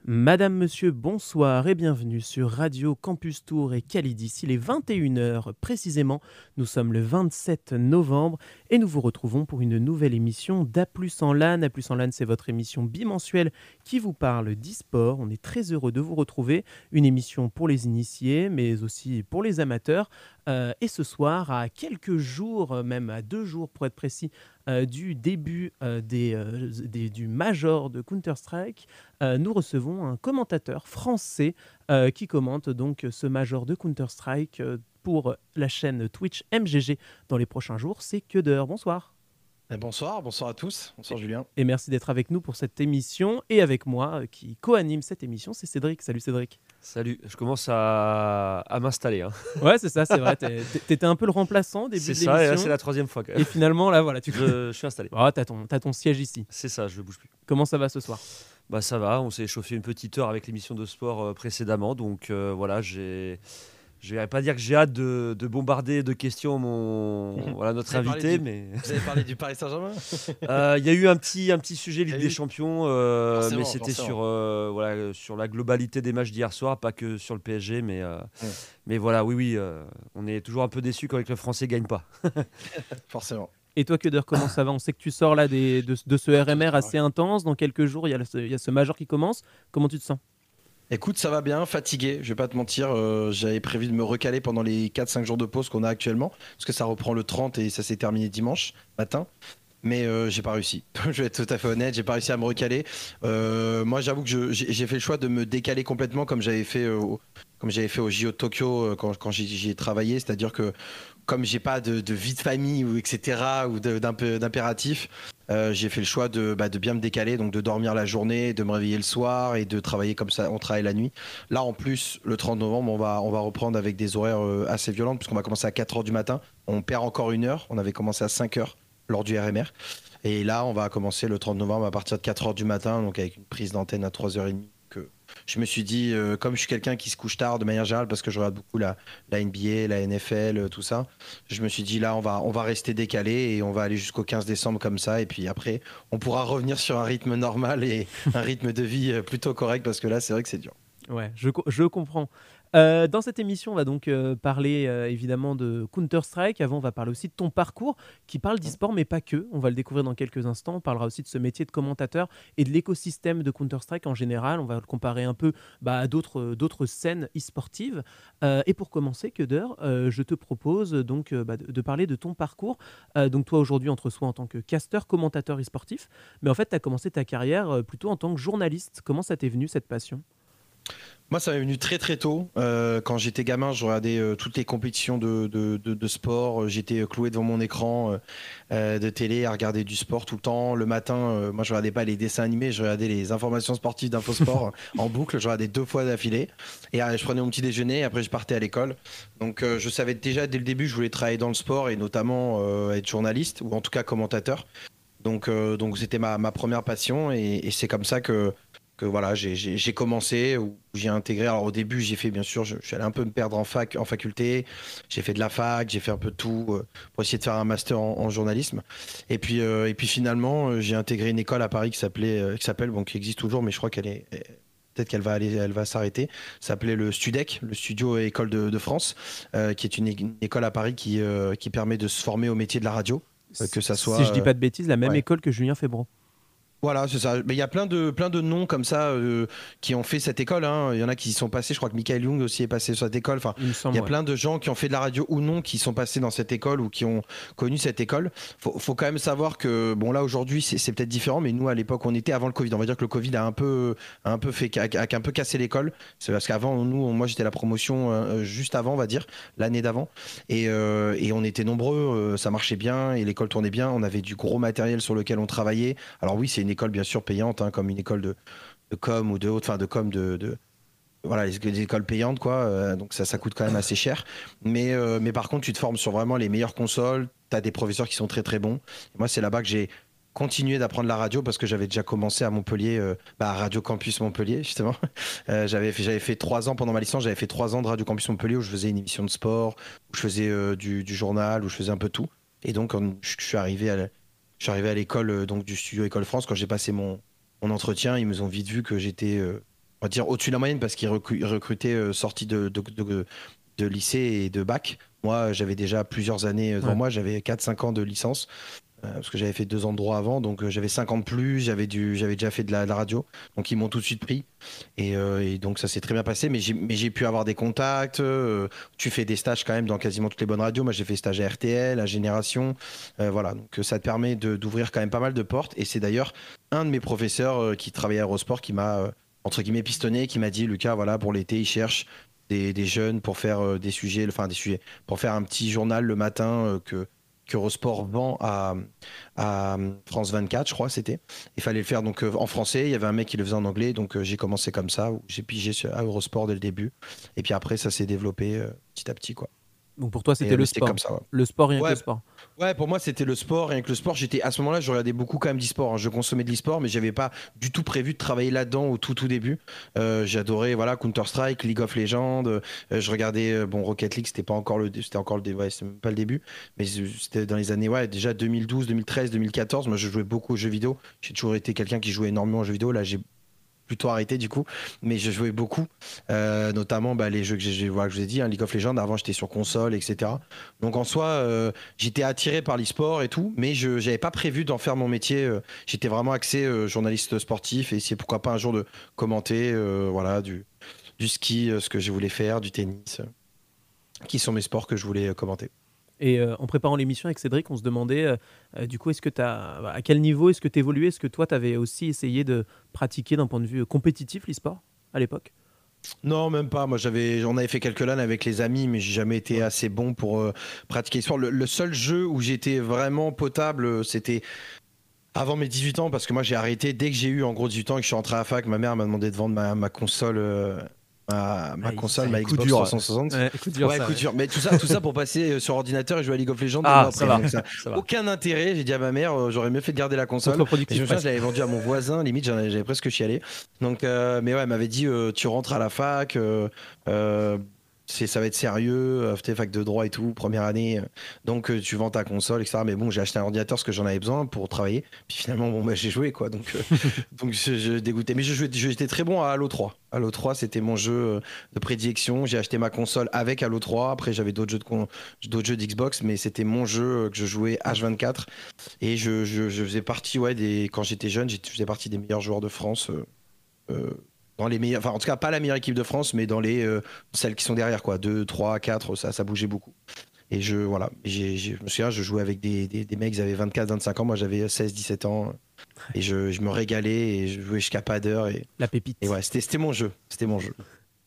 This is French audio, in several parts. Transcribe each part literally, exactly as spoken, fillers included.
Madame, monsieur, bonsoir et bienvenue sur Radio Campus Tour et Calidis. Il est vingt et une heures précisément, nous sommes le vingt-sept novembre et nous vous retrouvons pour une nouvelle émission d'A plus en LAN. A plus en LAN, c'est votre émission bimensuelle qui vous parle d'e-sport. On est très heureux de vous retrouver, une émission pour les initiés mais aussi pour les amateurs. Euh, et ce soir, à quelques jours, même à deux jours pour être précis, euh, du début euh, des, euh, des- du Major de Counter-Strike, euh, nous recevons un commentateur français euh, qui commente donc ce Major de Counter-Strike euh, pour la chaîne Twitch M G G dans les prochains jours. C'est Keder. Bonsoir. Eh, bonsoir, bonsoir à tous. Bonsoir Julien. Et merci d'être avec nous pour cette émission. Et avec moi, euh, qui co-anime cette émission, c'est Cédric. Salut Cédric. Salut, je commence à, à m'installer. Hein. Ouais, c'est ça, c'est vrai. t'es- T'étais un peu le remplaçant au début C'est de ça, et là l'émission. c'est la troisième fois quand Et même. finalement, là, voilà, tu Je, je suis installé. Oh, t'as ton, t'as ton siège ici. C'est ça, je bouge plus. Comment ça va ce soir? Bah ça va, on s'est chauffé une petite heure avec l'émission de sport euh, précédemment, donc euh, voilà, j'ai... Je vais pas dire que j'ai hâte de, de bombarder de questions mon, voilà, notre Vous avez parlé invité, du- mais Vous avez parlé du Paris Saint-Germain? euh, il y a eu un petit, un petit sujet Il y Ligue a des eu- Champions, euh, Forcément, mais c'était forcément. sur, euh, voilà, sur la globalité des matchs d'hier soir, pas que sur le P S G, mais, euh, Mm. mais voilà, oui, oui, euh, on est toujours un peu déçus quand le Français gagne pas. Forcément. Et toi, Keder, comment ça va? On sait que tu sors là des, de, de ce R M R assez intense. Dans quelques jours, il y, a le- il y a ce Major qui commence. Comment tu te sens? Écoute, ça va bien, fatigué, je vais pas te mentir. euh, J'avais prévu de me recaler pendant les quatre cinq jours de pause qu'on a actuellement, parce que ça reprend le trente et ça s'est terminé dimanche matin. Mais euh, j'ai pas réussi. Je vais être tout à fait honnête, j'ai pas réussi à me recaler. Euh, moi, j'avoue que je- j'ai j'ai fait le choix de me décaler complètement comme j'avais fait, euh, au- comme j'avais fait au J O de Tokyo euh, quand, quand j'y j'y ai travaillé. C'est-à-dire que comme j'ai pas de, de vie de famille ou et cetera ou de- d'un peu d'impératif, euh, j'ai fait le choix de, bah, de bien me décaler, donc de dormir la journée, de me réveiller le soir et de travailler comme ça. On travaille la nuit. Là, en plus, le trente novembre, on va, on va reprendre avec des horaires euh, assez violents puisqu'on va commencer à quatre heures du matin. On perd encore une heure. On avait commencé à cinq heures lors du R M R. Et là, on va commencer le trente novembre à partir de quatre heures du matin, donc avec une prise d'antenne à trois heures trente. Que je me suis dit, euh, comme je suis quelqu'un qui se couche tard de manière générale, parce que je regarde beaucoup la, la N B A, la N F L, euh, tout ça, je me suis dit, là, on va, on va rester décalé et on va aller jusqu'au quinze décembre comme ça. Et puis après, on pourra revenir sur un rythme normal et un rythme de vie euh, plutôt correct, parce que là, c'est vrai que c'est dur. Ouais, je, co- je comprends. Euh, dans cette émission, on va donc euh, parler euh, évidemment de Counter-Strike. Avant, on va parler aussi de ton parcours qui parle d'e-sport, mais pas que. On va le découvrir dans quelques instants. On parlera aussi de ce métier de commentateur et de l'écosystème de Counter-Strike en général. On va le comparer un peu bah, à d'autres, d'autres scènes e-sportives. Euh, et pour commencer, Keder, euh, je te propose donc euh, bah, de, de parler de ton parcours. Euh, donc toi, aujourd'hui, entre soi en tant que caster, commentateur e-sportif, mais en fait, tu as commencé ta carrière euh, plutôt en tant que journaliste. Comment ça t'est venu, cette passion? Moi, ça m'est venu très très tôt. Euh, quand j'étais gamin, je regardais euh, toutes les compétitions de, de, de- de sport. Euh, J'étais cloué devant mon écran euh, euh, de télé à regarder du sport tout le temps. Le matin, euh, moi, je regardais pas les dessins animés, je regardais les informations sportives d'Infosport en boucle. Je regardais deux fois d'affilée. Et euh, je prenais mon petit déjeuner. Et après, je partais à l'école. Donc, euh, je savais déjà dès le début, je voulais travailler dans le sport et notamment euh, être journaliste ou en tout cas commentateur. Donc, euh, donc c'était ma, ma première passion et, et c'est comme ça que, que voilà, j'ai j'ai- j'ai commencé, où j'ai intégré. Alors au début, j'ai fait bien sûr, je, je suis allé un peu me perdre en fac, en faculté. J'ai fait de la fac, j'ai fait un peu de tout euh, pour essayer de faire un master en, en journalisme. Et puis, euh, et puis finalement, euh, j'ai intégré une école à Paris qui s'appelait, euh, qui s'appelle, bon, qui existe toujours, mais je crois qu'elle est peut-être qu'elle va aller, elle va s'arrêter. Ça s'appelait le Studec, le Studio École de, de France, euh, qui est une, é- une école à Paris qui, euh, qui permet de se former au métier de la radio. Euh, que ça soit, Si je dis euh, pas de bêtises, la même ouais. école que Julien Febro. Voilà, c'est ça. Mais il y a plein de, plein de noms comme ça euh, qui ont fait cette école, hein. Il y en a qui y sont passés. Je crois que Michael Young aussi est passé sur cette école. Enfin, Il me il semble. y a ouais. plein de gens qui ont fait de la radio ou non qui sont passés dans cette école ou qui ont connu cette école. Faut, faut quand même savoir que, bon, là aujourd'hui c'est c'est peut-être différent, mais nous à l'époque on était avant le Covid. On va dire que le Covid a un peu, a un peu fait, a, a un peu cassé l'école. C'est parce qu'avant, nous, moi j'étais à la promotion euh, juste avant, on va dire, l'année d'avant. Et, euh, et on était nombreux, euh, ça marchait bien et l'école tournait bien. On avait du gros matériel sur lequel on travaillait. Alors oui, c'est une école bien sûr payante, hein, comme une école de, de com ou de haute, enfin de com de, de voilà, les, les écoles payantes quoi. Euh, donc ça, ça coûte quand même assez cher. Mais, euh, mais par contre, tu te formes sur vraiment les meilleures consoles. Tu as des professeurs qui sont très très bons. Et moi, c'est là-bas que j'ai continué d'apprendre la radio parce que j'avais déjà commencé à Montpellier, euh, bah, à Radio Campus Montpellier justement. Euh, j'avais fait, j'avais fait trois ans pendant ma licence, j'avais fait trois ans de Radio Campus Montpellier où je faisais une émission de sport, où je faisais euh, du, du journal, où je faisais un peu tout. Et donc quand je je suis arrivé à, la- je suis arrivé à l'école euh, donc du studio École France quand j'ai passé mon mon entretien, ils me ont vite vu que j'étais euh, on va dire au-dessus de la moyenne parce qu'ils recru- recrutaient euh, sortis de, de, de- de lycée et de bac. Moi, j'avais déjà plusieurs années devant Ouais. moi, j'avais quatre cinq ans de licence. Euh, parce que j'avais fait deux ans de droit avant, donc euh, j'avais cinq ans de plus, j'avais du, j'avais déjà fait de la, de la radio, donc ils m'ont tout de suite pris, et, euh, et donc ça s'est très bien passé, mais j'ai, mais j'ai pu avoir des contacts, euh, tu fais des stages quand même dans quasiment toutes les bonnes radios, moi j'ai fait stage à R T L, à Génération, euh, voilà, donc euh, ça te permet de- d'ouvrir quand même pas mal de portes, et c'est d'ailleurs un de mes professeurs euh, qui travaillait à Eurosport qui m'a, euh, entre guillemets, pistonné, qui m'a dit, Lucas, voilà, pour l'été, il cherche des, des jeunes pour faire euh, des sujets, enfin des sujets, pour faire un petit journal le matin euh, que qu'Eurosport vend à, à France vingt-quatre, je crois, c'était. Il fallait le faire donc euh, en français. Il y avait un mec qui le faisait en anglais, donc euh, j'ai commencé comme ça. Où j'ai pigé sur- à Eurosport dès le début, et puis après ça s'est développé euh, petit à petit, quoi. Donc pour toi, Et, c'était euh, le mais c'était comme sport. ça. Ouais. Le sport, rien que Ouais, le sport. ouais, pour moi c'était le sport. Rien que le sport, j'étais à ce moment-là, je regardais beaucoup quand même d'e-sport, hein. Je consommais de l'e-sport, mais j'avais pas du tout prévu de travailler là-dedans au tout tout début. Euh, j'adorais voilà Counter Strike, League of Legends. Euh, je regardais euh, bon Rocket League, c'était pas encore le, c'était encore le, dé- ouais, c'était même pas le début, mais c'était dans les années ouais déjà deux mille douze, deux mille treize, deux mille quatorze. Moi, je jouais beaucoup aux jeux vidéo. J'ai toujours été quelqu'un qui jouait énormément aux jeux vidéo. Là, j'ai plutôt arrêté du coup, mais je jouais beaucoup, euh, notamment bah, les jeux que, j'ai, voilà, que je vous ai dit, hein, League of Legends, avant j'étais sur console, et cetera. Donc en soi, euh, j'étais attiré par l'e-sport et tout, mais je n'avais pas prévu d'en faire mon métier. euh, J'étais vraiment axé euh, journaliste sportif et essayer pourquoi pas un jour de commenter euh, voilà, du, du ski, euh, ce que je voulais faire, du tennis, euh, qui sont mes sports que je voulais euh, commenter. Et euh, en préparant l'émission avec Cédric, on se demandait, euh, euh, du coup, est-ce que t'as, à quel niveau est-ce que tu évoluais? Est-ce que toi, tu avais aussi essayé de pratiquer d'un point de vue compétitif l'e-sport à l'époque? Non, même pas. Moi, j'avais, on avait fait quelques LAN avec les amis, mais j'ai jamais été Ouais. assez bon pour euh, pratiquer le sport. Le, le seul jeu où j'étais vraiment potable, euh, c'était avant mes dix-huit ans, parce que moi j'ai arrêté dès que j'ai eu en gros dix-huit ans et que je suis rentré à la fac. Ma mère m'a demandé de vendre ma, ma console, euh, ma, ma Ah, il- console, Allez, ma coup Xbox dur. trois cent soixante. Ouais, coup dur, Ouais, ça, coup ouais. dur. Mais tout ça, tout ça pour passer euh, sur ordinateur et jouer à League of Legends deux Ah, mois ça après. va. Donc ça, Ça va. aucun intérêt. J'ai dit à ma mère, euh, j'aurais mieux fait de garder la console. Et je Contre-productif me souviens, je presque. l'avais vendu à mon voisin. Limite, j'en avais- j'avais presque chialé. Donc, euh, mais ouais, elle m'avait dit, euh, tu rentres à la fac. euh, euh, c'est, ça va être sérieux, euh, t'es fac de droit et tout, première année, euh, donc euh, tu vends ta console, et cetera. Mais bon, j'ai acheté un ordinateur parce que j'en avais besoin pour travailler. Puis finalement, bon, bah, j'ai joué quoi. Donc, euh, donc je, je dégoûtais. Mais je jouais, j'étais très bon à Halo trois. Halo trois, c'était mon jeu euh, de prédilection. J'ai acheté ma console avec Halo trois. Après, j'avais d'autres jeux de con- d'autres jeux d'Xbox, mais c'était mon jeu euh, que je jouais H vingt-quatre. Et je, je, je faisais partie, ouais, des, quand j'étais jeune, j'étais- je faisais partie des meilleurs joueurs de France. euh, euh, dans les meilleurs, enfin en tout cas pas la meilleure équipe de France, mais dans les euh, celles qui sont derrière quoi, deux, trois, quatre, ça, ça bougeait beaucoup. Et je voilà, j'ai, j'ai- je me souviens, je jouais avec des, des, des mecs, ils avaient vingt-quatre, vingt-cinq ans, moi j'avais seize, dix-sept ans, et je, je me régalais et je jouais jusqu'à pas d'heure et, La pépite. et ouais, c'était, c'était mon jeu, c'était mon jeu.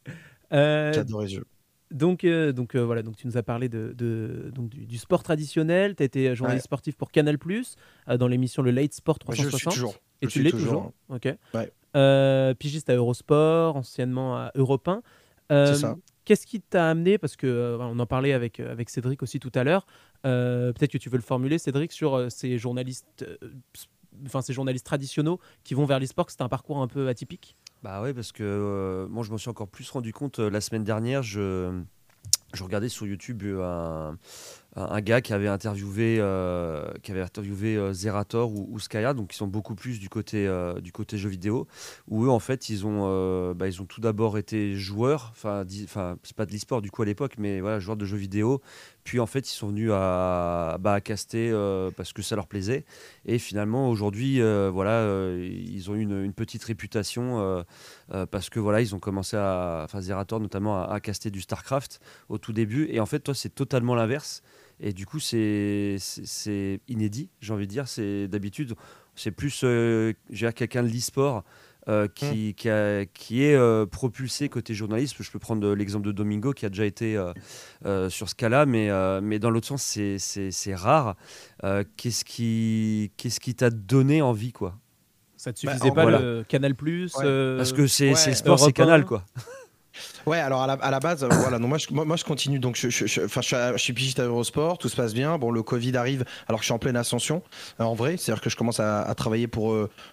Euh, J'adorais ce jeu. donc, euh, donc euh, voilà, donc tu nous as parlé de, de- donc du, du sport traditionnel. Tu as été journaliste Ouais. sportif pour Canal+, euh, dans l'émission Le Late Sport Moi, je le suis trois cent soixante. toujours. Et Je tu suis l'es toujours, toujours, Ok. Ouais. Euh, pigiste à Eurosport, anciennement à Europe un. Euh, C'est ça. Qu'est-ce qui t'a amené, parce que euh, on en parlait avec, euh, avec Cédric aussi tout à l'heure, euh, peut-être que tu veux le formuler, Cédric, sur euh, ces journalistes, euh, ps- enfin ces journalistes traditionnels qui vont vers l'e-sport, que c'est un parcours un peu atypique. Bah ouais, parce que euh, moi je m'en suis encore plus rendu compte euh, la semaine dernière. Je, je regardais sur YouTube euh, un, un, un gars qui avait interviewé, euh, qui avait interviewé euh, Zerator ou, ou Skya, donc qui sont beaucoup plus du côté, euh, du côté jeux vidéo, où eux en fait ils ont, euh, bah, ils ont tout d'abord été joueurs, enfin di- enfin, c'est pas de l'e-sport du coup à l'époque, mais voilà, joueurs de jeux vidéo, puis en fait ils sont venus à, bah, à caster euh, parce que ça leur plaisait, et finalement aujourd'hui euh, voilà, euh, ils ont eu une, une petite réputation euh, euh, parce que voilà, ils ont commencé à, enfin Zerator notamment à, à caster du StarCraft au tout début, et en fait toi c'est totalement l'inverse. Et du coup, c'est c'est- c'est inédit, j'ai envie de dire. C'est d'habitude, c'est plus euh, je veux dire, quelqu'un de l'e-sport euh, qui, qui, a- qui est euh, propulsé côté journaliste. Je peux prendre euh, l'exemple de Domingo qui a déjà été euh, euh, sur ce cas-là, mais, euh, mais dans l'autre sens, c'est c'est- c'est rare. Euh, qu'est-ce qui qu'est-ce qui t'a donné envie, quoi? Ça te Bah, suffisait en- pas voilà. le Canal+, Ouais. euh, Parce que c'est ouais, c'est le sport, c'est Europe un. Canal, quoi. Ouais, alors à la, à la base, euh, voilà, donc moi je, moi, moi, je continue, donc je, je, je, enfin, je, suis à- je suis pigiste à Eurosport, tout se passe bien. Bon, le Covid arrive alors que je suis en pleine ascension, euh, en vrai, c'est-à-dire que je commence à, à travailler pour, euh,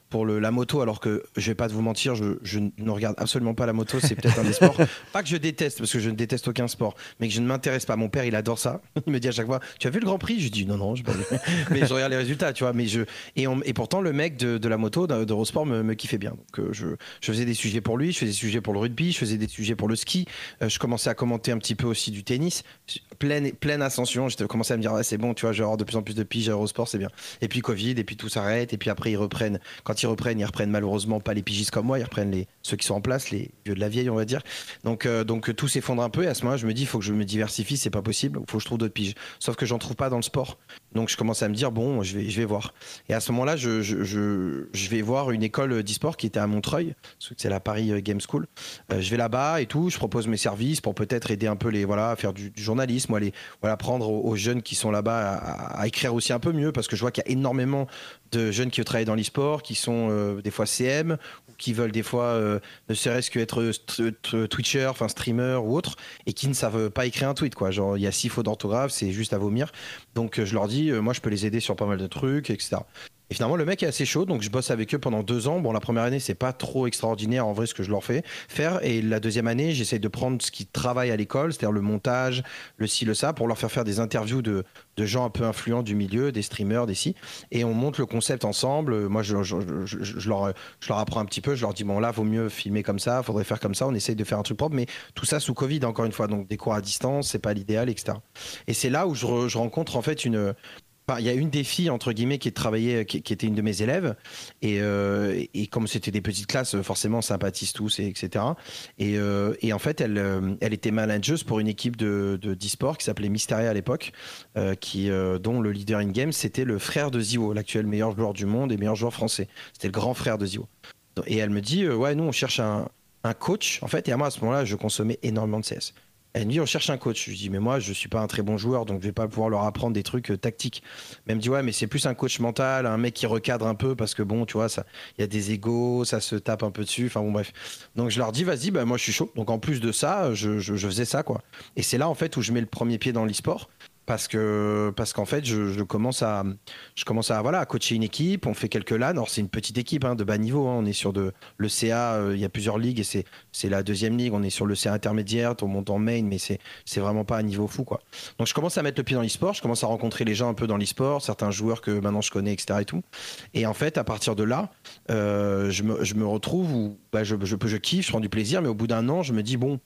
pour le, la moto, alors que je vais pas vous mentir, je, je ne regarde absolument pas la moto, c'est peut-être un des sports. Pas que je déteste, parce que je ne déteste aucun sport, mais que je ne m'intéresse pas. Mon père, il adore ça. Il me dit à chaque fois, tu as vu le Grand Prix? Je dis non, non, je pas vu. Mais je regarde les résultats, tu vois. Mais je, et, on, et pourtant, le mec de, de la moto, d'Eurosport, me, me kiffait bien. Donc euh, je, je faisais des sujets pour lui, je faisais des sujets pour le rugby, je faisais des sujets pour le ski. Euh, je commençais à commenter un petit peu aussi du tennis. Pleine, pleine ascension. J'ai commencé à me dire, ouais, c'est bon, tu vois, je vais avoir de plus en plus de piges à Eurosport, c'est bien. Et puis Covid, et puis tout s'arrête, et puis après ils reprennent. Quand ils reprennent, ils reprennent malheureusement pas les pigistes comme moi, ils reprennent les, ceux qui sont en place, les vieux de la vieille, on va dire. Donc, euh, donc tout s'effondre un peu, et à ce moment-là, je me dis, il faut que je me diversifie, c'est pas possible, il faut que je trouve d'autres piges. Sauf que j'en trouve pas dans le sport. Donc je commence à me dire, bon, je vais, je vais voir. Et à ce moment-là, je, je, je, je vais voir une école d'e-sport qui était à Montreuil, c'est la Paris Game School. Euh, je vais là-bas et tout, je propose mes services pour peut-être aider un peu les, voilà, à faire du, du journalisme, ou aller, voilà, prendre aux, aux jeunes qui sont là-bas à, à écrire aussi un peu mieux, parce que je vois qu'il y a énormément de jeunes qui travaillent dans l'e-sport, qui sont euh, des fois C M, ou qui veulent des fois euh, ne serait-ce qu'être Twitcher, enfin streamer ou autre, et qui ne savent pas écrire un tweet, quoi. Genre, il y a six fautes d'orthographe, c'est juste à vomir. Donc euh, je leur dis, euh, moi je peux les aider sur pas mal de trucs, et cetera. Et finalement, le mec est assez chaud, donc je bosse avec eux pendant deux ans. Bon, la première année, c'est pas trop extraordinaire en vrai ce que je leur fais faire. Et la deuxième année, j'essaye de prendre ce qu'ils travaillent à l'école, c'est-à-dire le montage, le ci, le ça, pour leur faire faire des interviews de, de gens un peu influents du milieu, des streamers, des ci. Et on monte le concept ensemble. Moi, je, je, je, je, je leur, je leur apprends un petit peu. Je leur dis, bon, là, vaut mieux filmer comme ça, faudrait faire comme ça. On essaye de faire un truc propre, mais tout ça sous Covid, encore une fois. Donc, des cours à distance, c'est pas l'idéal, et cetera. Et c'est là où je, re, je rencontre en fait une. Il y a une des filles, entre guillemets, qui travaillait, qui, qui était une de mes élèves. Et, euh, et, et comme c'était des petites classes, forcément, on sympathise tous, et, etc. Et, euh, et en fait, elle, elle était manageuse pour une équipe de, de, d'e-sport qui s'appelait Mysteria à l'époque, euh, qui, euh, dont le leader in-game, c'était le frère de Ziwo, l'actuel meilleur joueur du monde et meilleur joueur français. C'était le grand frère de Ziwo. Et elle me dit, euh, ouais, nous, on cherche un, un coach, en fait. Et à moi, à ce moment-là, je consommais énormément de C S. Elle me dit, on cherche un coach. Je lui dis, mais moi, je suis pas un très bon joueur, donc je vais pas pouvoir leur apprendre des trucs euh, tactiques. Mais elle me dit, ouais, mais c'est plus un coach mental, un mec qui recadre un peu, parce que bon, tu vois, ça, il y a des égos, ça se tape un peu dessus. Enfin bon, bref. Donc je leur dis, vas-y, bah moi, je suis chaud. Donc en plus de ça, je, je, je faisais ça, quoi. Et c'est là, en fait, où je mets le premier pied dans l'e-sport. Parce que parce qu'en fait je, je commence à je commence à voilà à coacher une équipe, on fait quelques LAN. Alors c'est une petite équipe hein, de bas niveau, hein. On est sur de le C A, il euh, y a plusieurs ligues et c'est c'est la deuxième ligue, on est sur le C A intermédiaire, on monte en main, mais c'est c'est vraiment pas un niveau fou, quoi. Donc je commence à mettre le pied dans l'e-sport, je commence à rencontrer les gens un peu dans l'e-sport, certains joueurs que maintenant je connais, etc. et tout. Et en fait à partir de là, euh, je me je me retrouve où bah, je je je kiffe, je prends du plaisir, mais au bout d'un an je me dis bon.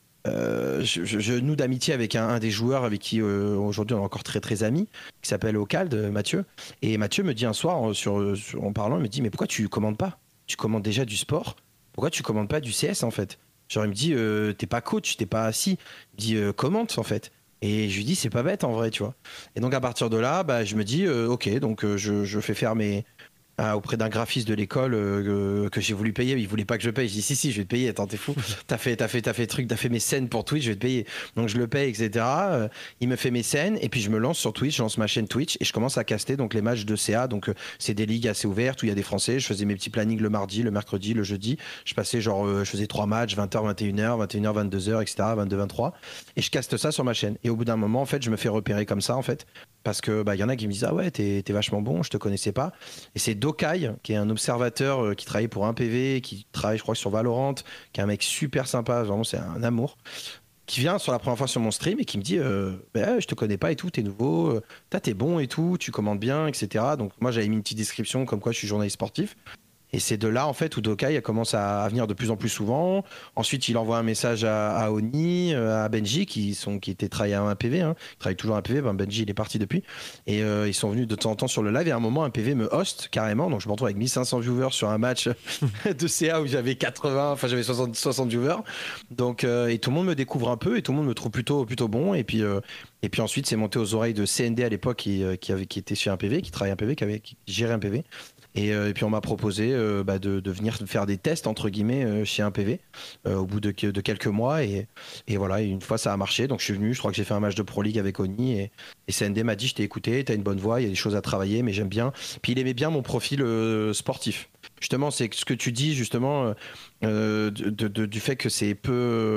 Euh, je, je, je noue d'amitié avec un, un des joueurs avec qui euh, aujourd'hui on est encore très très amis, qui s'appelle Ocald, Mathieu. Et Mathieu me dit un soir, sur, sur, en parlant, il me dit, mais pourquoi tu commandes pas? Tu commandes déjà du sport, pourquoi tu commandes pas du C S en fait? Genre il me dit, euh, t'es pas coach, t'es pas assis. Il me dit, euh, commente en fait. Et je lui dis, c'est pas bête en vrai, tu vois. Et donc à partir de là, bah, je me dis, euh, ok, donc euh, je, je fais faire mes... Ah, auprès d'un graphiste de l'école euh, que j'ai voulu payer, il voulait pas que je paye. Je dis si si, je vais te payer. Attends, t'es fou. T'as fait t'as fait t'as fait truc, t'as fait mes scènes pour Twitch, je vais te payer. Donc je le paye, et cetera. Euh, il me fait mes scènes et puis je me lance sur Twitch, je lance ma chaîne Twitch et je commence à caster donc les matchs de C A. Donc euh, c'est des ligues assez ouvertes où il y a des Français. Je faisais mes petits plannings le mardi, le mercredi, le jeudi. Je passais genre, euh, je faisais trois matchs, vingt heures, vingt et une heures, vingt et une heures, vingt-deux heures, et cetera. vingt-deux, vingt-trois. Et je caste ça sur ma chaîne. Et au bout d'un moment, en fait, je me fais repérer comme ça, en fait. Parce que bah, y en a qui me disent ah ouais t'es, t'es vachement bon, je te connaissais pas. Et c'est Dokai qui est un observateur euh, qui travaille pour un P V, qui travaille je crois sur Valorant, qui est un mec super sympa, vraiment c'est un amour, qui vient sur la première fois sur mon stream et qui me dit euh, bah, je te connais pas et tout, t'es nouveau, euh, t'as t'es bon et tout, tu commandes bien, et cetera. Donc moi j'avais mis une petite description comme quoi je suis journaliste sportif. Et c'est de là, en fait, où Dokai commence à venir de plus en plus souvent. Ensuite, il envoie un message à, à Oni, à Benji, qui, sont, qui étaient travaillés à un P V. Hein. Ils travaillent toujours à un P V. Ben, Benji, il est parti depuis. Et euh, ils sont venus de temps en temps sur le live. Et à un moment, un P V me host carrément. Donc, je me retrouve avec mille cinq cents viewers sur un match de C A où j'avais quatre-vingts, enfin, j'avais soixante, soixante viewers. Donc, euh, et tout le monde me découvre un peu et tout le monde me trouve plutôt, plutôt bon. Et puis, euh, et puis ensuite, c'est monté aux oreilles de C N D à l'époque, qui, qui, avait, qui était chez un P V, qui travaillait un P V, qui, avait, qui gérait un P V. Et, euh, et puis on m'a proposé euh, bah, de, de venir faire des tests entre guillemets euh, chez un P V euh, au bout de, de quelques mois et, et voilà, et une fois ça a marché, donc je suis venu, je crois que j'ai fait un match de Pro League avec Oni et, et C N D m'a dit je t'ai écouté, t'as une bonne voix, il y a des choses à travailler mais j'aime bien, puis il aimait bien mon profil euh, sportif. Justement c'est ce que tu dis justement euh, de, de, de, du fait que c'est peu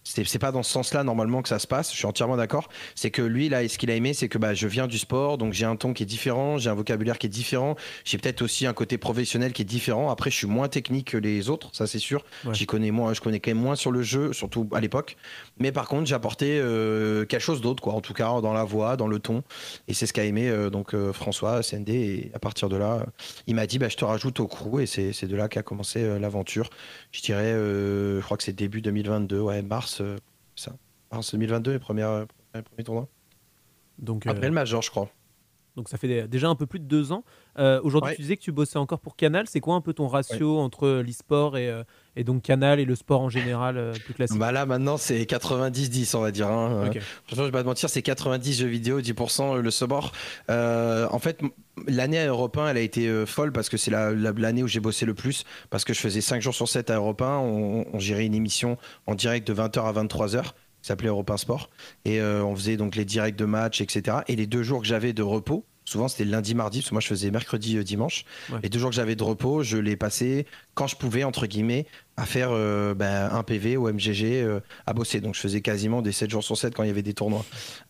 c'est, c'est pas dans ce sens-là normalement que ça se passe. Je suis entièrement d'accord. C'est que lui, là, ce qu'il a aimé, c'est que bah, je viens du sport, donc j'ai un ton qui est différent, j'ai un vocabulaire qui est différent, j'ai peut-être aussi un côté professionnel qui est différent. Après, je suis moins technique que les autres, ça c'est sûr. Ouais. J'y connais moins, je connais quand même moins sur le jeu, surtout à l'époque. Mais par contre, j'ai apporté euh, quelque chose d'autre, quoi. En tout cas, dans la voix, dans le ton, et c'est ce qu'a aimé euh, donc euh, François C N D. Et à partir de là, euh, il m'a dit, bah, je te rajoute au crew, et c'est, c'est de là qu'a commencé euh, l'aventure. Je dirais, euh, je crois que c'est début deux mille vingt-deux, ouais, mars, euh, ça. Mars deux mille vingt-deux, les premières, euh, les premiers tournois. Donc, Après euh, le Major, je crois. donc ça fait dé- déjà un peu plus de deux ans. Euh, aujourd'hui, Ouais. tu disais que tu bossais encore pour Canal. C'est quoi un peu ton ratio entre l'e-sport et, euh, et donc Canal et le sport en général euh, plus classique? Bah là, maintenant, c'est quatre-vingt-dix dix, on va dire. Hein. Ok. Euh, franchement, je vais pas te mentir, c'est quatre-vingt-dix jeux vidéo, dix pour cent le sport. Euh, en fait, m- l'année à Europe un, elle a été euh, folle parce que c'est la- la- l'année où j'ai bossé le plus. Parce que je faisais cinq jours sur sept à Europe un. On, on gérait une émission en direct de vingt heures à vingt-trois heures, qui s'appelait Europe un Sport. Et euh, on faisait donc les directs de match, et cetera. Et les deux jours que j'avais de repos, souvent c'était le lundi, mardi, parce que moi je faisais mercredi, euh, dimanche. Ouais. Les deux jours que j'avais de repos, je les passais quand je pouvais, entre guillemets, à faire euh, ben, un P V au M G G euh, à bosser. Donc je faisais quasiment des sept jours sur sept quand il y avait des tournois.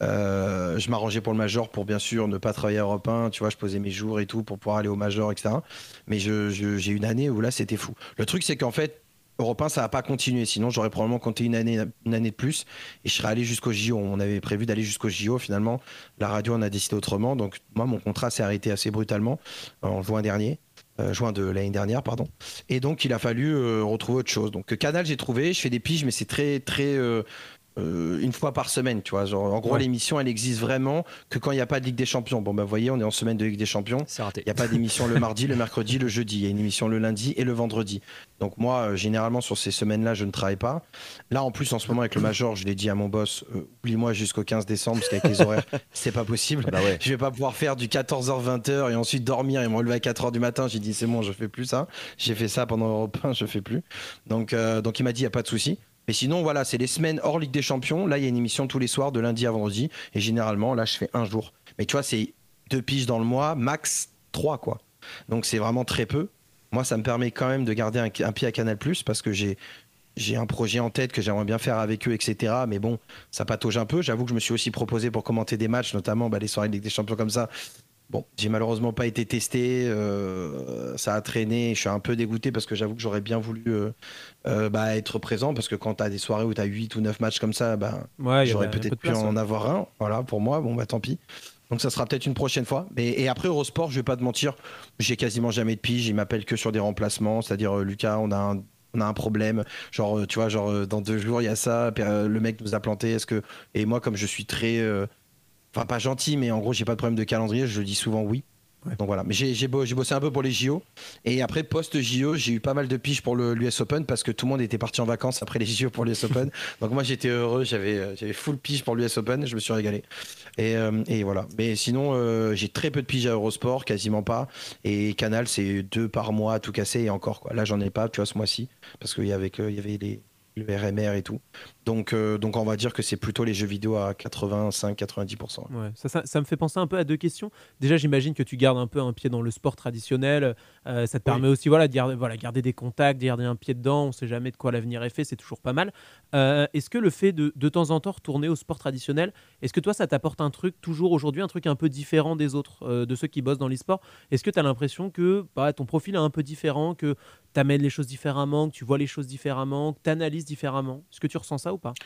Euh, je m'arrangeais pour le Major pour bien sûr ne pas travailler à Europe un. Tu vois, je posais mes jours et tout pour pouvoir aller au Major, et cetera. Mais je, je- j'ai une année où là c'était fou. Le truc c'est qu'en fait, Europe un, ça n'a pas continué. Sinon, j'aurais probablement compté une année, une année de plus et je serais allé jusqu'au J O. On avait prévu d'aller jusqu'au J O. Finalement, la radio en a décidé autrement. Donc, moi, mon contrat s'est arrêté assez brutalement en juin dernier. Euh, juin de l'année dernière, pardon. Et donc, il a fallu euh, retrouver autre chose. Donc, Canal, j'ai trouvé. Je fais des piges, mais c'est très, très. euh, euh, une fois par semaine, tu vois. Genre, en gros, Ouais. l'émission, elle existe vraiment que quand il n'y a pas de Ligue des Champions. Bon, bah, vous voyez, on est en semaine de Ligue des Champions. C'est raté. Il n'y a pas d'émission le mardi, le mercredi, le jeudi. Il y a une émission le lundi et le vendredi. Donc moi, euh, généralement, sur ces semaines-là, je ne travaille pas. Là, en plus, en ce moment, avec le Major, je l'ai dit à mon boss, euh, oublie-moi jusqu'au quinze décembre, parce qu'avec les horaires, c'est pas possible. Bah ouais. Je vais pas pouvoir faire du quatorze heures vingt heures et ensuite dormir et me relever à quatre heures du matin. J'ai dit, c'est bon, je fais plus ça. J'ai fait ça pendant Europe un, je fais plus. Donc, euh, donc il m'a dit, il n'y a pas de souci. Mais sinon, voilà, c'est les semaines hors Ligue des Champions. Là, il y a une émission tous les soirs, de lundi à vendredi. Et généralement, là, je fais un jour. Mais tu vois, c'est deux piges dans le mois, max trois, quoi. Donc, c'est vraiment très peu. Moi, ça me permet quand même de garder un, un pied à Canal+, parce que j'ai, j'ai un projet en tête que j'aimerais bien faire avec eux, et cetera. Mais bon, ça patauge un peu. J'avoue que je me suis aussi proposé pour commenter des matchs, notamment bah, les soirées de Ligue des Champions comme ça. Bon, j'ai malheureusement pas été testé, euh, ça a traîné, je suis un peu dégoûté parce que j'avoue que j'aurais bien voulu euh, euh, bah, être présent parce que quand tu as des soirées où tu as huit ou neuf matchs comme ça, bah, Ouais, il y a- j'aurais il y a peut-être peu de pu place, en ouais. avoir un, voilà, pour moi, bon bah tant pis. Donc ça sera peut-être une prochaine fois. Mais, et après Eurosport, je vais pas te mentir, j'ai quasiment jamais de pige, ils m'appellent que sur des remplacements, c'est-à-dire euh, Lucas, on a un... On a un problème, genre euh, tu vois, genre euh, dans deux jours il y a ça, puis, euh, le mec nous a planté. Est-ce que et moi comme je suis très, euh, enfin pas gentil, mais en gros j'ai pas de problème de calendrier, je dis souvent oui. Ouais. Donc voilà, mais j'ai j'ai bo- j'ai bossé un peu pour les J O et après post-J O, j'ai eu pas mal de piges pour le l'U S Open parce que tout le monde était parti en vacances après les J O pour l'U S Open. Donc moi j'étais heureux, j'avais euh, j'avais full pige pour l'U S Open, je me suis régalé. Et, euh, et voilà. Mais sinon euh, j'ai très peu de piges à Eurosport, quasiment pas. Et Canal c'est deux par mois à tout casser et encore quoi. Là j'en ai pas, tu vois ce mois-ci parce qu'il y avait que- il y avait les le R M R et tout. Donc, euh, donc on va dire que c'est plutôt les jeux vidéo à quatre-vingt-cinq à quatre-vingt-dix pour cent. Ouais, ça, ça, ça me fait penser un peu à deux questions. Déjà, j'imagine que tu gardes un peu un pied dans le sport traditionnel. Euh, ça te Oui. permet aussi voilà, de garder, voilà, garder des contacts, de garder un pied dedans. On ne sait jamais de quoi l'avenir est fait, c'est toujours pas mal. Euh, est-ce que le fait de de temps en temps retourner au sport traditionnel, est-ce que toi, ça t'apporte un truc, toujours aujourd'hui, un truc un peu différent des autres, euh, de ceux qui bossent dans l'e-sport? Est-ce que tu as l'impression que bah, ton profil est un peu différent, que tu amènes les choses différemment, que tu vois les choses différemment, que tu analyses différemment? Est-ce que tu ressens ça ou pas?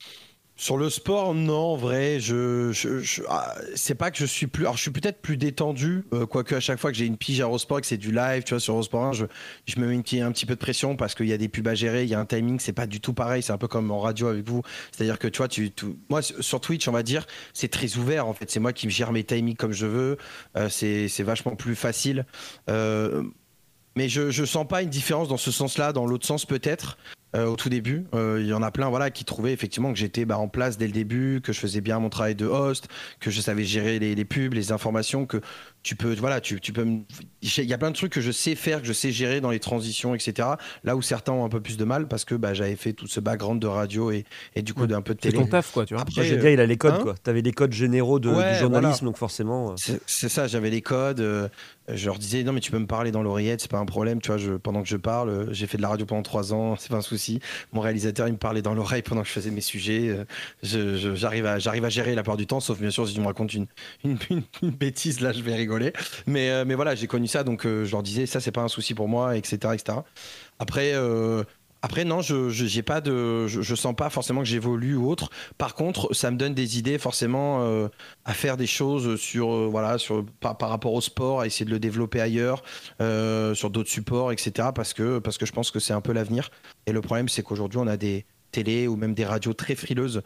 Sur le sport, non, en vrai, je, je, je- ah, c'est pas que je suis plus. Alors, je suis peut-être plus détendu, euh, quoique à chaque fois que j'ai une pige à Eurosport et que c'est du live, tu vois, sur Eurosport un, je, je me mets une petite- un petit peu de pression parce qu'il y a des pubs à gérer, il y a un timing, c'est pas du tout pareil, c'est un peu comme en radio avec vous. C'est-à-dire que, tu vois, tu, tu- moi, sur Twitch, on va dire, c'est très ouvert, en fait. C'est moi qui gère mes timings comme je veux, euh, c'est c'est vachement plus facile. Euh, mais je, je sens pas une différence dans ce sens-là, dans l'autre sens peut-être. Euh, au tout début, euh, il y en a plein voilà, qui trouvaient effectivement que j'étais bah, en place dès le début, que je faisais bien mon travail de host, que je savais gérer les, les pubs, les informations, que tu peux, voilà, tu, tu peux. Il y a plein de trucs que je sais faire, que je sais gérer dans les transitions, et cetera. Là où certains ont un peu plus de mal parce que bah, j'avais fait tout ce background de radio et, et du coup Ouais. d'un peu de C'est télé. ton taf, quoi, tu vois. Après, J'ai dire, il a les codes, hein quoi. T'avais les codes généraux de, Ouais, du journalisme, voilà. donc forcément. euh, C'est c'est ça, j'avais les codes. euh, je leur disais non mais tu peux me parler dans l'oreillette, c'est pas un problème. Tu vois, je, pendant que je parle, euh, j'ai fait de la radio pendant trois ans, c'est pas un souci. Mon réalisateur il me parlait dans l'oreille pendant que je faisais mes sujets. euh, je- je- j'arrive à j'arrive à gérer la plupart du temps, sauf bien sûr si tu me racontes une, une, une- une bêtise là, je vais rigoler. Mais euh, mais voilà, j'ai connu ça, donc euh, je leur disais ça c'est pas un souci pour moi, et cetera et cetera. Après. euh, Après non, je, je j'ai pas de, je, je sens pas forcément que j'évolue ou autre. Par contre, ça me donne des idées forcément euh, à faire des choses sur, euh, voilà, sur par, par rapport au sport, à essayer de le développer ailleurs, euh, sur d'autres supports, et cetera. Parce que parce que je pense que c'est un peu l'avenir. Et le problème, c'est qu'aujourd'hui, on a des télés ou même des radios très frileuses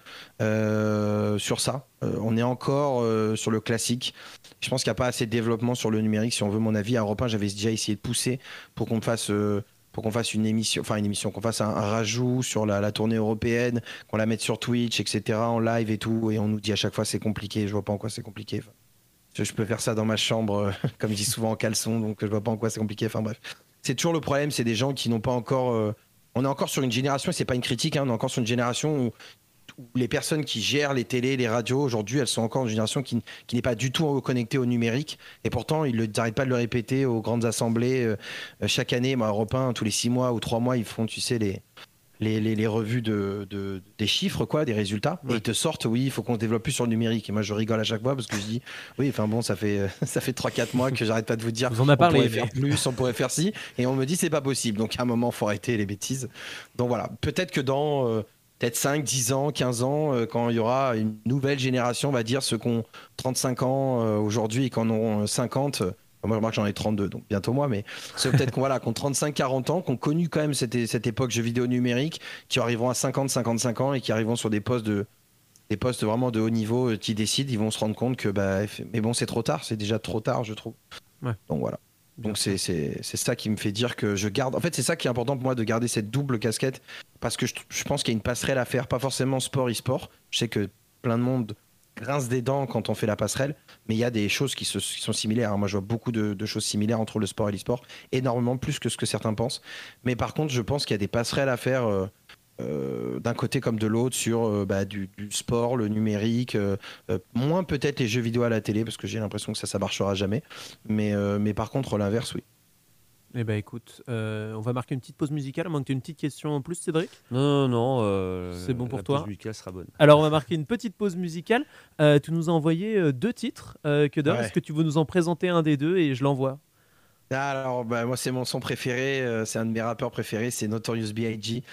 euh, sur ça. Euh, on est encore euh, sur le classique. Je pense qu'il n'y a pas assez de développement sur le numérique. Si on veut mon avis, à Europe un, j'avais déjà essayé de pousser pour qu'on fasse euh, pour qu'on fasse une émission, enfin une émission, qu'on fasse un, un rajout sur la, la tournée européenne, qu'on la mette sur Twitch, et cetera, en live et tout, et on nous dit à chaque fois c'est compliqué, je vois pas en quoi c'est compliqué. Enfin, je, je peux faire ça dans ma chambre, euh, comme je dis souvent en caleçon, donc je vois pas en quoi c'est compliqué, enfin bref. C'est toujours le problème, c'est des gens qui n'ont pas encore... euh, on est encore sur une génération, et c'est pas une critique, hein, on est encore sur une génération où où les personnes qui gèrent les télés, les radios, aujourd'hui, elles sont encore une génération qui, qui n'est pas du tout connectée au numérique. Et pourtant, ils n'arrêtent pas de le répéter aux grandes assemblées. euh, chaque année, moi, Europe un, tous les six mois ou trois mois, ils font, tu sais, les, les, les, les revues de, de- des chiffres, quoi, des résultats. Et Ouais. ils te sortent, oui, il faut qu'on se développe plus sur le numérique. Et moi, je rigole à chaque fois parce que je dis, oui, enfin bon, ça fait, ça fait trois quatre mois que j'arrête pas de vous dire, Vous en a on parlé, pourrait mais- faire plus, on pourrait faire ci. Et on me dit, c'est pas possible. Donc, à un moment, il faut arrêter les bêtises. Donc voilà, peut-être que dans... euh, peut-être cinq, dix ans, quinze ans, euh, quand il y aura une nouvelle génération, on va dire ceux qui ont trente-cinq ans euh, aujourd'hui et qui en auront euh, cinquante. euh, moi, je remarque que j'en ai trente-deux, donc bientôt moi, mais ceux peut-être qu'on voilà, qui ont trente-cinq, quarante ans, qui ont connu quand même cette, cette époque jeux vidéo numérique, qui arriveront à cinquante, cinquante-cinq ans et qui arriveront sur des postes de des postes vraiment de haut niveau euh, qui décident, ils vont se rendre compte que bah, mais bon, c'est trop tard, c'est déjà trop tard, je trouve. Ouais. Donc voilà. Bien Donc sûr. c'est c'est c'est ça qui me fait dire que je garde. En fait, c'est ça qui est important pour moi de garder cette double casquette parce que je, je pense qu'il y a une passerelle à faire, pas forcément sport e-sport. Je sais que plein de monde grince des dents quand on fait la passerelle, mais il y a des choses qui, se, qui sont similaires. Moi, je vois beaucoup de, de choses similaires entre le sport et l'e-sport, énormément plus que ce que certains pensent. Mais par contre, je pense qu'il y a des passerelles à faire. euh, euh, d'un côté comme de l'autre sur euh, bah, du, du sport, le numérique, euh, euh, moins peut-être les jeux vidéo à la télé parce que j'ai l'impression que ça ça marchera jamais, mais, euh, mais par contre l'inverse oui. Eh ben écoute, euh, on va marquer une petite pause musicale, à moins que tu aies une petite question en plus, Cédric. Non, non, non. euh, C'est bon pour la toi pause musicale sera bonne. Alors on va marquer une petite pause musicale. Euh, tu nous as envoyé euh, deux titres, euh, que d'heure. Ouais. Est-ce que tu veux nous en présenter un des deux et je l'envoie? Alors bah, moi c'est mon son préféré, euh, c'est un de mes rappeurs préférés, c'est Notorious B I G,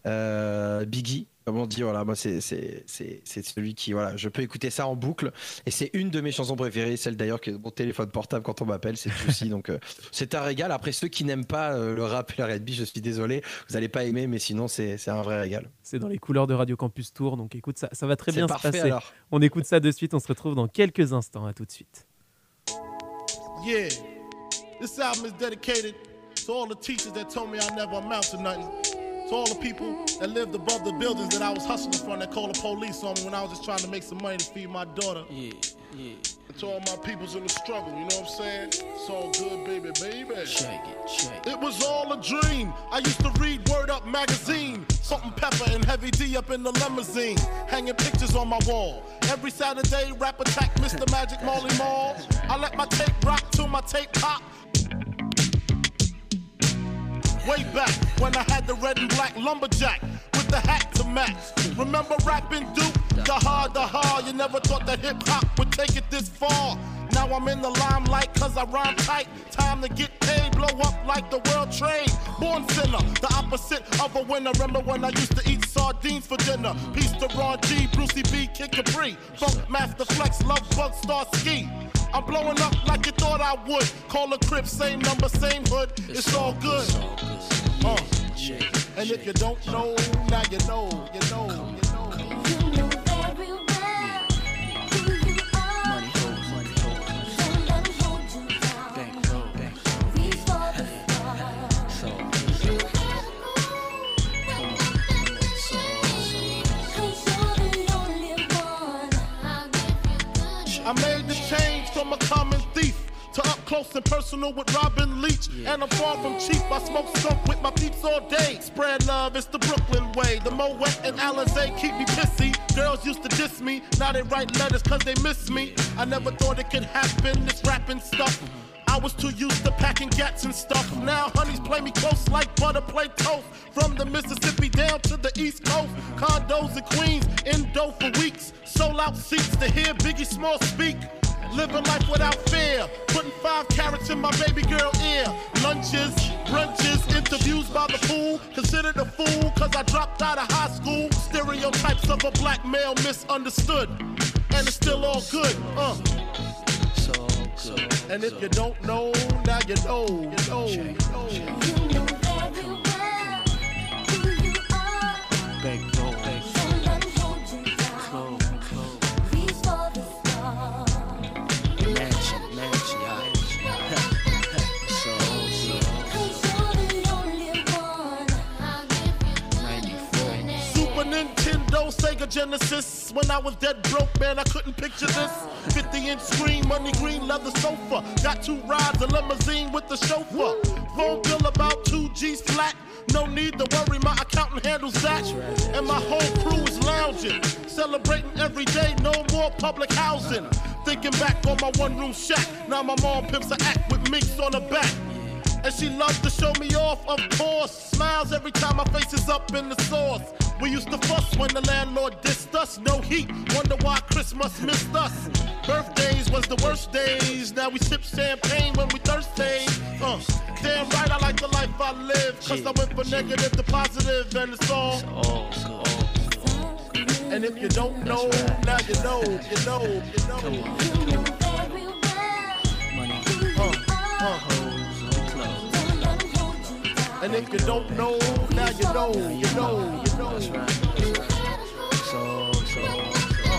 euh, Biggie. Comme on dit, voilà, moi c'est c'est c'est c'est celui qui voilà, je peux écouter ça en boucle et c'est une de mes chansons préférées, celle d'ailleurs que mon téléphone portable quand on m'appelle, c'est aussi donc euh, c'est un régal. Après ceux qui n'aiment pas euh, le rap et le R and B, je suis désolé, vous allez pas aimer, mais sinon c'est c'est un vrai régal. C'est dans les couleurs de Radio Campus Tour, donc écoute, ça, ça va très C'est bien se parfait passer. alors. On écoute ça de suite, on se retrouve dans quelques instants. À tout de suite. Yeah, this album is dedicated to all the teachers that told me I never amount to nothing. To all the people that lived above the buildings that I was hustling from that called the police on me when I was just trying to make some money to feed my daughter. Yeah, yeah. And to all my peoples in the struggle, you know what I'm saying? It's all good, baby, baby. Check it, check it. It was all a dream. I used to read Word Up magazine. Salt and Pepper and Heavy D up in the limousine. Hanging pictures on my wall. Every Saturday, rap attack, Mister Magic Molly Mall. I let my tape rock till my tape pop. Way back when I had the red and black lumberjack with the hat to match. Remember rapping Duke? The hard, the hard. You never thought that hip hop would take it this far. Now I'm in the limelight cause I rhyme tight. Time to get paid, blow up like the world trade. Born sinner, the opposite of a winner. Remember when I used to eat sardines for dinner? Peace to Ron G, Brucey B, Kid Capri. Funk Master Flex, Love Bug, Star Ski. I'm blowing up like you thought I would. Call a crib, same number, same hood. It's all good. Uh, and if you don't know, now you know, you know, you know. You know very well who you are. Money hold, money hold. Don't let 'em hold you down. Bank roll, bank roll. Reach for the stars. So, You have to so, cause you're the only one. I'll give you good. I made the change from a common thief to up close and personal with Robin Leach. Yeah. And I'm far from cheap. I smoke skunk with my peeps all day. Spread love, it's the Brooklyn way. The Moet and Alizé keep me pissy. Girls used to diss me. Now they write letters cause they miss me. I never thought it could happen, this rapping stuff. I was too used to packing gats and stuff. Now honeys play me close like butter play toast. From the Mississippi down to the East Coast. Condos in Queens, Indo for weeks. Sold out seats to hear Biggie Small speak. Living life without fear. Putting five carats in my baby girl ear. Lunches, brunches, interviews by the pool. Considered a fool cause I dropped out of high school. Stereotypes of a black male misunderstood. And it's still all good. Uh. So good. And if you don't know, now you know. You know. You know. You know very well who you are. Back, go, back, Someone hold you down. close, close. Reach for the stars. Mansion, mansion, yeah. So good. 'Cause you're the only one. ninety-four. Super Nintendo, Sega Genesis. When I was dead broke, man, I couldn't picture this. fifty inch screen, money green leather sofa. Got two rides, a limousine with the chauffeur. Phone bill about two G's flat. No need to worry, my accountant handles that. And my whole crew is lounging. Celebrating every day, no more public housing. Thinking back on my one room shack. Now my mom pimps a act with minks on her back. And she loves to show me off, of course. Smiles every time my face is up in the sauce. We used to fuss when the landlord dissed us. No heat, wonder why Christmas missed us. Birthdays was the worst days. Now we sip champagne when we thirsty. Uh, damn right, I like the life I live. Cause I went from negative to positive, and it's all. Oh, good. And if you don't know, now you know, you know, you know. Come on. You know very well Money, who you are. hoes, and clothes. Someone hold you down. And if you don't know, now you know, you know, you know. That's right, that's right. So, so, oh,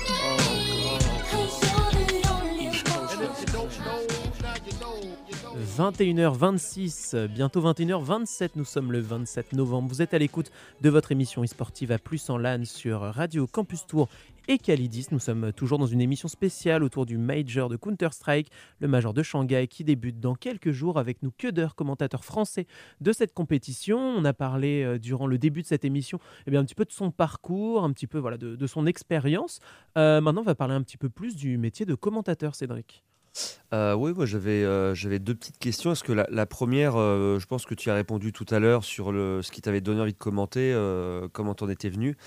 oh, 'Cause you're the only East Coast, And if you don't know, now you know, you know. vingt et une heures vingt-six, bientôt vingt et une heures vingt-sept, nous sommes le vingt-sept novembre. Vous êtes à l'écoute de votre émission e-sportive à plus en LAN sur Radio Campus Tour et Calidis. Nous sommes toujours dans une émission spéciale autour du Major de Counter-Strike, le Major de Shanghai qui débute dans quelques jours avec nous, Keder, commentateur français de cette compétition. On a parlé euh, durant le début de cette émission eh bien, un petit peu de son parcours, un petit peu voilà, de, de son expérience. Euh, maintenant, on va parler un petit peu plus du métier de commentateur, Cédric. Euh, oui, moi j'avais euh, j'avais deux petites questions. Est-ce que la, la première, euh, je pense que tu as répondu tout à l'heure sur le, ce qui t'avait donné envie de commenter, euh, comment t'en étais venu.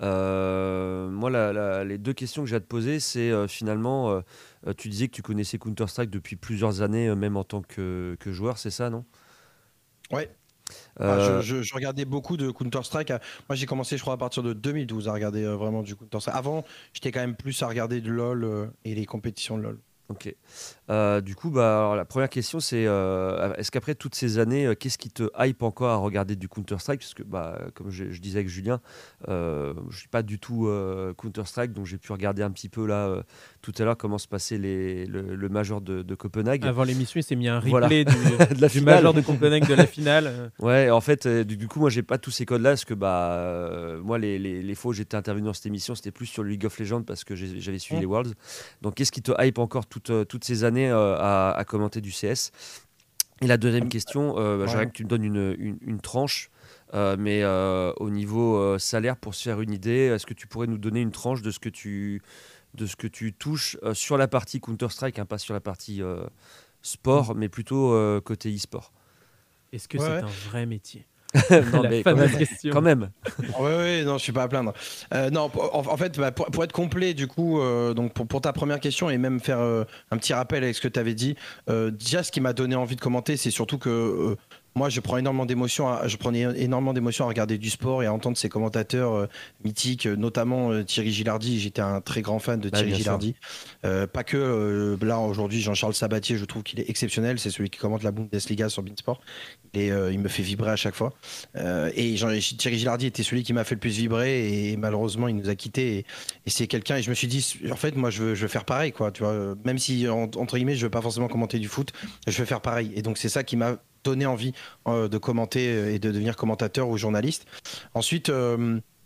Euh, moi, la- la- les deux questions que j'ai à te poser, c'est euh, finalement, euh, euh, tu disais que tu connaissais Counter-Strike depuis plusieurs années, euh, même en tant que, que joueur, c'est ça, non? Ouais. Ah, Euh, je, je- je regardais beaucoup de Counter-Strike. Moi, j'ai commencé, je crois, à partir de deux mille douze à regarder euh, vraiment du Counter-Strike. Avant, j'étais quand même plus à regarder du LoL euh, et les compétitions de LoL. Ok. Euh, du coup, bah, alors, la première question, c'est euh, est-ce qu'après toutes ces années, euh, qu'est-ce qui te hype encore à regarder du Counter-Strike? Parce que, bah, comme je, je disais avec Julien, euh, je ne suis pas du tout euh, Counter-Strike, donc j'ai pu regarder un petit peu là euh, tout à l'heure comment se passait les, le, le Major de, de Copenhague. Avant l'émission, il s'est mis un Voilà. replay du, De la du finale. Major de Copenhague de la finale. Euh, Ouais, en fait, euh, du, du coup, moi, j'ai pas tous ces codes-là, parce que bah, euh, moi, les, les, les fois où j'étais intervenu dans cette émission, c'était plus sur le League of Legends, parce que j'ai- j'avais suivi Mm. les Worlds. Donc, qu'est-ce qui te hype encore toutes, euh, toutes ces années euh, à, à commenter du C S? Et la deuxième question, euh, bah, Ouais. j'aimerais que tu me donnes une, une, une tranche, euh, mais euh, au niveau euh, salaire, pour se faire une idée, est-ce que tu pourrais nous donner une tranche de ce que tu, de ce que tu touches euh, sur la partie Counter-Strike, hein, pas sur la partie euh, sport, mais plutôt euh, côté e-sport? Est-ce que Ouais, c'est ouais. un vrai métier? Non, La mais quand fameuse même. question. Quand même. Ouais, ouais, non, je suis pas à plaindre. Euh, non, pour- en, en fait, bah, pour, pour être complet, du coup, euh, donc pour, pour ta première question et même faire euh, un petit rappel avec ce que tu avais dit, euh, déjà, ce qui m'a donné envie de commenter, c'est surtout que euh, moi, je prends énormément d'émotions, à- je prenais énormément d'émotions à regarder du sport et à entendre ces commentateurs euh, mythiques, euh, notamment euh, Thierry Gilardi. J'étais un très grand fan de Bah, Thierry bien sûr. Gilardi. Euh, pas que euh, là aujourd'hui, Jean-Charles Sabatier, je trouve qu'il est exceptionnel. C'est celui qui commente la Bundesliga sur Beansport. Et euh, il me fait vibrer à chaque fois. Euh, et Jean- Thierry Gilardi était celui qui m'a fait le plus vibrer. Et malheureusement, il nous a quittés. Et, et c'est quelqu'un. Et je me suis dit, en fait, moi, je veux, je veux faire pareil, quoi. Tu vois, même si en- entre guillemets, je veux pas forcément commenter du foot, je veux faire pareil. Et donc, c'est ça qui m'a donné envie euh, de commenter et de devenir commentateur ou journaliste. Ensuite. euh,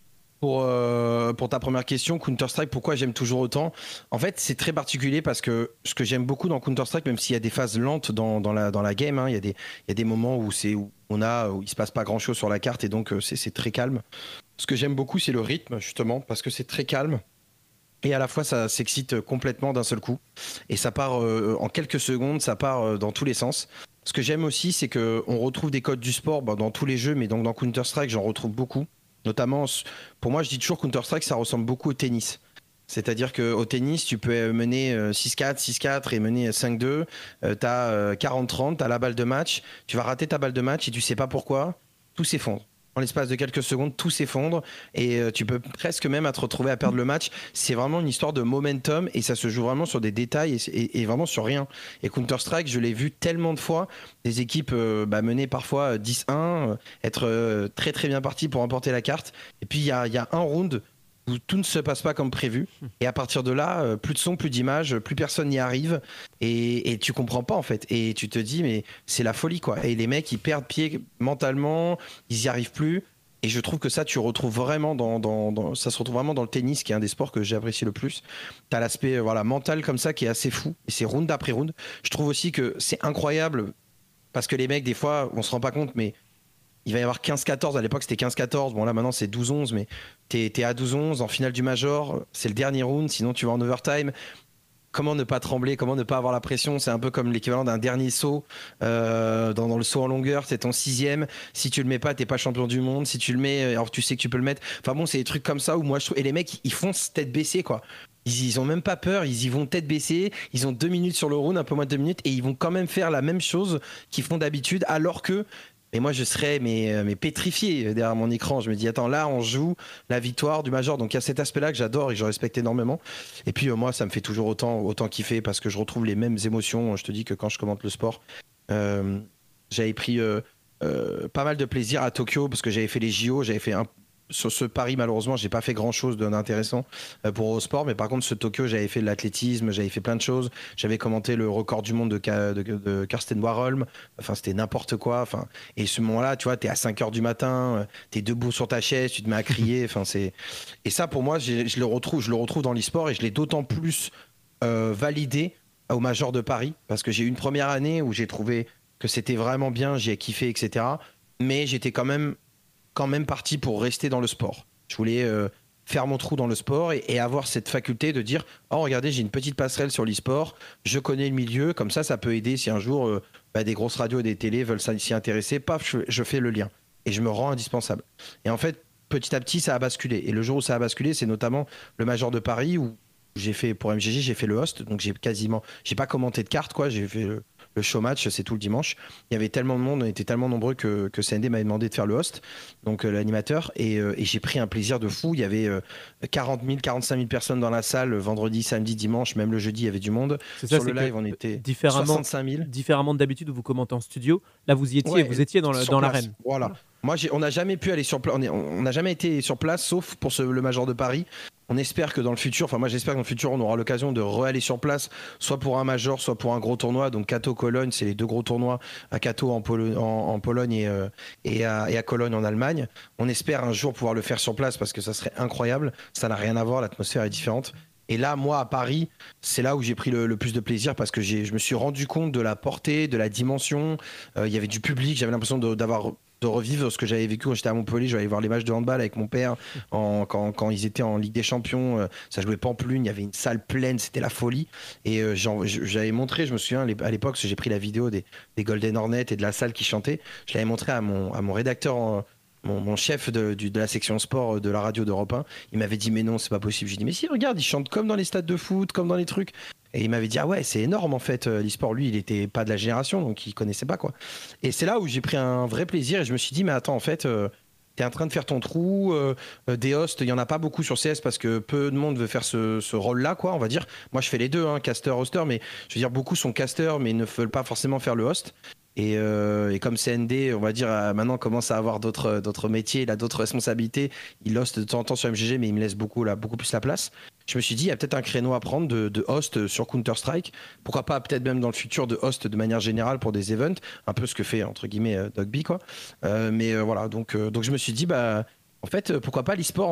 Pour, euh, pour ta première question, Counter-Strike, pourquoi j'aime toujours autant? En fait, c'est très particulier parce que ce que j'aime beaucoup dans Counter-Strike, même s'il y a des phases lentes dans, dans, la, dans la game, hein, il y a des, il y a des moments où, c'est, où, on a, où il se passe pas grand-chose sur la carte et donc euh, c'est, c'est très calme. Ce que j'aime beaucoup, c'est le rythme, justement, parce que c'est très calme. Et à la fois, ça s'excite complètement d'un seul coup. Et ça part euh, en quelques secondes, ça part euh, dans tous les sens. Ce que j'aime aussi, c'est qu'on retrouve des codes du sport bah, dans tous les jeux, mais donc dans Counter-Strike, j'en retrouve beaucoup. Notamment, pour moi, je dis toujours Counter-Strike, ça ressemble beaucoup au tennis. C'est-à-dire qu'au tennis, tu peux mener six quatre, six quatre et mener cinq deux. Euh, tu as quarante trente, tu as la balle de match. Tu vas rater ta balle de match et tu sais pas pourquoi. Tout s'effondre. En l'espace de quelques secondes, tout s'effondre et euh, tu peux presque même te retrouver à perdre le match. C'est vraiment une histoire de momentum et ça se joue vraiment sur des détails et, et, et vraiment sur rien. Et Counter-Strike, je l'ai vu tellement de fois, des équipes euh, bah, menées parfois dix un, euh, être euh, très très bien parties pour remporter la carte. Et puis il y a, y a un round où tout ne se passe pas comme prévu. Et à partir de là, euh, plus de son, plus d'images, plus personne n'y arrive. Et, et tu comprends pas en fait. Et tu te dis, mais c'est la folie quoi. Et les mecs, ils perdent pied mentalement, ils y arrivent plus. Et je trouve que ça, tu retrouves vraiment dans, dans, dans ça se retrouve vraiment dans le tennis, qui est un des sports que j'apprécie le plus. T'as l'aspect voilà mental comme ça qui est assez fou. Et c'est round après round. Je trouve aussi que c'est incroyable parce que les mecs, des fois, on se rend pas compte, mais il va y avoir quinze quatorze, à l'époque c'était quinze quatorze, bon là maintenant c'est douze onze, mais t'es, t'es à douze onze en finale du Major, c'est le dernier round, sinon tu vas en overtime. Comment ne pas trembler, comment ne pas avoir la pression? C'est un peu comme l'équivalent d'un dernier saut euh, dans, dans le saut en longueur, c'est ton sixième, si tu le mets pas t'es pas champion du monde, si tu le mets, alors tu sais que tu peux le mettre, enfin bon c'est des trucs comme ça où moi je trouve, et les mecs ils foncent tête baissée quoi. Ils, ils ont même pas peur, ils y vont tête baissée, ils ont deux minutes sur le round, un peu moins de deux minutes, et ils vont quand même faire la même chose qu'ils font d'habitude, alors que et moi, je serais mais, mais pétrifié derrière mon écran. Je me dis, attends, là, on joue la victoire du Major. Donc, il y a cet aspect-là que j'adore et que je respecte énormément. Et puis, euh, moi, ça me fait toujours autant, autant kiffer parce que je retrouve les mêmes émotions. Je te dis que quand je commente le sport, euh, j'avais pris euh, euh, pas mal de plaisir à Tokyo parce que j'avais fait les J O. J'avais fait un. Sur ce Paris, malheureusement, j'ai pas fait grand chose d'intéressant pour au sport, mais par contre, ce Tokyo, j'avais fait de l'athlétisme, j'avais fait plein de choses. J'avais commenté le record du monde de, de, de Karsten Warholm. Enfin, c'était n'importe quoi. Enfin, et ce moment-là, tu vois, t'es à cinq heures du matin, t'es debout sur ta chaise, tu te mets à crier. Enfin, c'est. Et ça, pour moi, je le retrouve, je le retrouve dans l'e-sport et je l'ai d'autant plus euh, validé au Major de Paris parce que j'ai eu une première année où j'ai trouvé que c'était vraiment bien, j'ai kiffé, et cetera. Mais j'étais quand même quand même parti pour rester dans le sport. Je voulais euh, faire mon trou dans le sport et, et avoir cette faculté de dire oh regardez j'ai une petite passerelle sur l'e-sport, je connais le milieu, comme ça ça peut aider si un jour euh, bah, des grosses radios et des télés veulent s'y intéresser, paf je, je fais le lien et je me rends indispensable. Et en fait petit à petit ça a basculé et le jour où ça a basculé c'est notamment le Major de Paris où j'ai fait pour M G G j'ai fait le host, donc j'ai quasiment j'ai pas commenté de cartes quoi, j'ai fait le Le show match, c'est tout le dimanche. Il y avait tellement de monde, on était tellement nombreux que, que C N D m'avait demandé de faire le host, donc euh, l'animateur, et, euh, et j'ai pris un plaisir de fou. Il y avait euh, quarante mille, quarante-cinq mille personnes dans la salle, vendredi, samedi, dimanche, même le jeudi, il y avait du monde. C'est ça, Sur c'est le live, que on était différemment, soixante-cinq mille. Différemment de d'habitude où vous commentez en studio, là vous y étiez, Ouais, vous étiez dans, le, sur dans place. l'arène. Voilà. Moi, j'ai, on n'a jamais pu aller sur place, on n'a jamais été sur place, sauf pour ce, le Major de Paris. On espère que dans le futur, enfin moi j'espère que dans le futur on aura l'occasion de re-aller sur place, soit pour un Major, soit pour un gros tournoi. Donc Cato-Cologne, c'est les deux gros tournois à Cato en, Polo- en, en Pologne et, euh, et, à, et à Cologne en Allemagne. On espère un jour pouvoir le faire sur place parce que ça serait incroyable. Ça n'a rien à voir, l'atmosphère est différente. Et là, moi, à Paris, c'est là où j'ai pris le, le plus de plaisir parce que j'ai, je me suis rendu compte de la portée, de la dimension. Euh, il y avait du public, j'avais l'impression de, d'avoir de revivre ce que j'avais vécu quand j'étais à Montpellier. J'allais voir les matchs de handball avec mon père en, quand, quand ils étaient en Ligue des Champions. Euh, ça jouait Pampelune, il y avait une salle pleine, c'était la folie. Et euh, j'en, j'avais montré, je me souviens à l'époque, parce que j'ai pris la vidéo des, des Golden Hornets et de la salle qui chantait. Je l'avais montré à mon, à mon rédacteur en, Mon, mon chef de, du, de la section sport de la radio d'Europe un, il m'avait dit mais non c'est pas possible. J'ai dit mais si regarde ils chantent comme dans les stades de foot, comme dans les trucs. Et il m'avait dit ah ouais c'est énorme en fait l'e-sport. Lui il était pas de la génération donc il connaissait pas quoi. Et c'est là où j'ai pris un vrai plaisir et je me suis dit mais attends en fait euh, t'es en train de faire ton trou. Euh, euh, des hosts il y en a pas beaucoup sur C S parce que peu de monde veut faire ce, ce rôle là quoi on va dire. Moi je fais les deux hein, caster hoster mais je veux dire beaucoup sont casters mais ne veulent pas forcément faire le host. Et, euh, et comme C N D, on va dire, euh, maintenant commence à avoir d'autres, d'autres métiers, il a d'autres responsabilités. Il host de temps en temps sur M G G, mais il me laisse beaucoup, là, beaucoup plus la place. Je me suis dit, il y a peut-être un créneau à prendre de, de host sur Counter-Strike. Pourquoi pas, peut-être même dans le futur, de host de manière générale pour des events. Un peu ce que fait, entre guillemets, euh, Dogby, quoi. Euh, mais euh, voilà, donc, euh, donc je me suis dit, bah, en fait, pourquoi pas l'e-sport, en fait,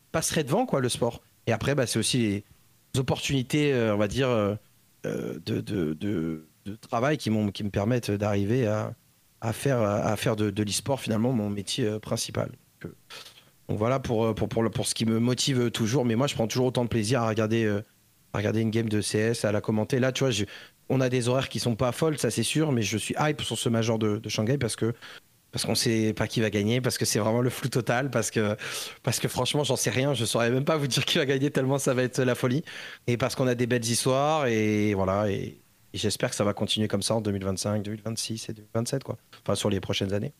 passerait devant, quoi, le sport. Et après, bah, c'est aussi les opportunités, euh, on va dire, euh, euh, de, de, de, de travail qui, m'ont, qui me permettent d'arriver à, à faire, à faire de, de l'e-sport finalement mon métier euh, principal. Donc, euh, donc voilà pour, pour, pour, le- pour ce qui me motive toujours. Mais moi, je prends toujours autant de plaisir à regarder, euh, à regarder une game de C S, à la commenter. Là, tu vois, je- on a des horaires qui sont pas folles, ça c'est sûr, mais je suis hype sur ce major de, de Shanghai parce que parce qu'on sait pas qui va gagner, parce que c'est vraiment le flou total, parce que, parce que franchement, j'en sais rien, je saurais même pas vous dire qui va gagner tellement ça va être la folie. Et parce qu'on a des belles histoires, et voilà, et, et j'espère que ça va continuer comme ça en deux mille vingt-cinq, deux mille vingt-six et deux mille vingt-sept, quoi. Enfin, sur les prochaines années.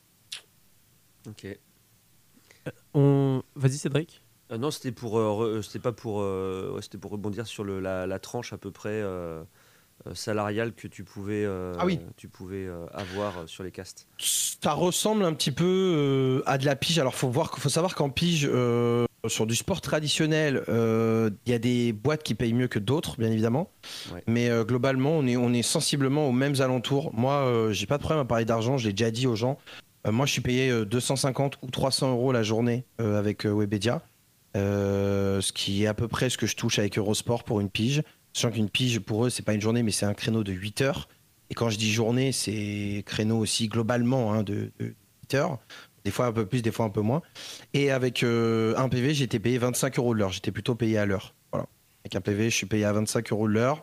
Ok. On... Vas-y Cédric. Euh, non, c'était pour, euh, re- c'était pas pour, euh, ouais, c'était pour rebondir sur le, la, la tranche à peu près euh, euh, salariale que tu pouvais, euh, Ah oui. tu pouvais euh, avoir euh, sur les castes. Ça ressemble un petit peu euh, à de la pige. Alors, faut voir, faut savoir qu'en pige, euh, sur du sport traditionnel, euh, il y a des boîtes qui payent mieux que d'autres, bien évidemment. Ouais. Mais euh, globalement, on est, on est sensiblement aux mêmes alentours. Moi, euh, j'ai pas de problème à parler d'argent. Je l'ai déjà dit aux gens. Euh, moi, je suis payé euh, deux cent cinquante ou trois cents euros la journée euh, avec euh, Webedia. Euh, ce qui est à peu près ce que je touche avec Eurosport pour une pige. Sachant qu'une pige, pour eux, c'est pas une journée, mais c'est un créneau de huit heures. Et quand je dis journée, c'est créneau aussi globalement hein, de, de huit heures. Des fois un peu plus, des fois un peu moins. Et avec euh, un P V, j'étais payé vingt-cinq euros de l'heure. J'étais plutôt payé à l'heure. Voilà. Avec un P V, je suis payé à vingt-cinq euros de l'heure.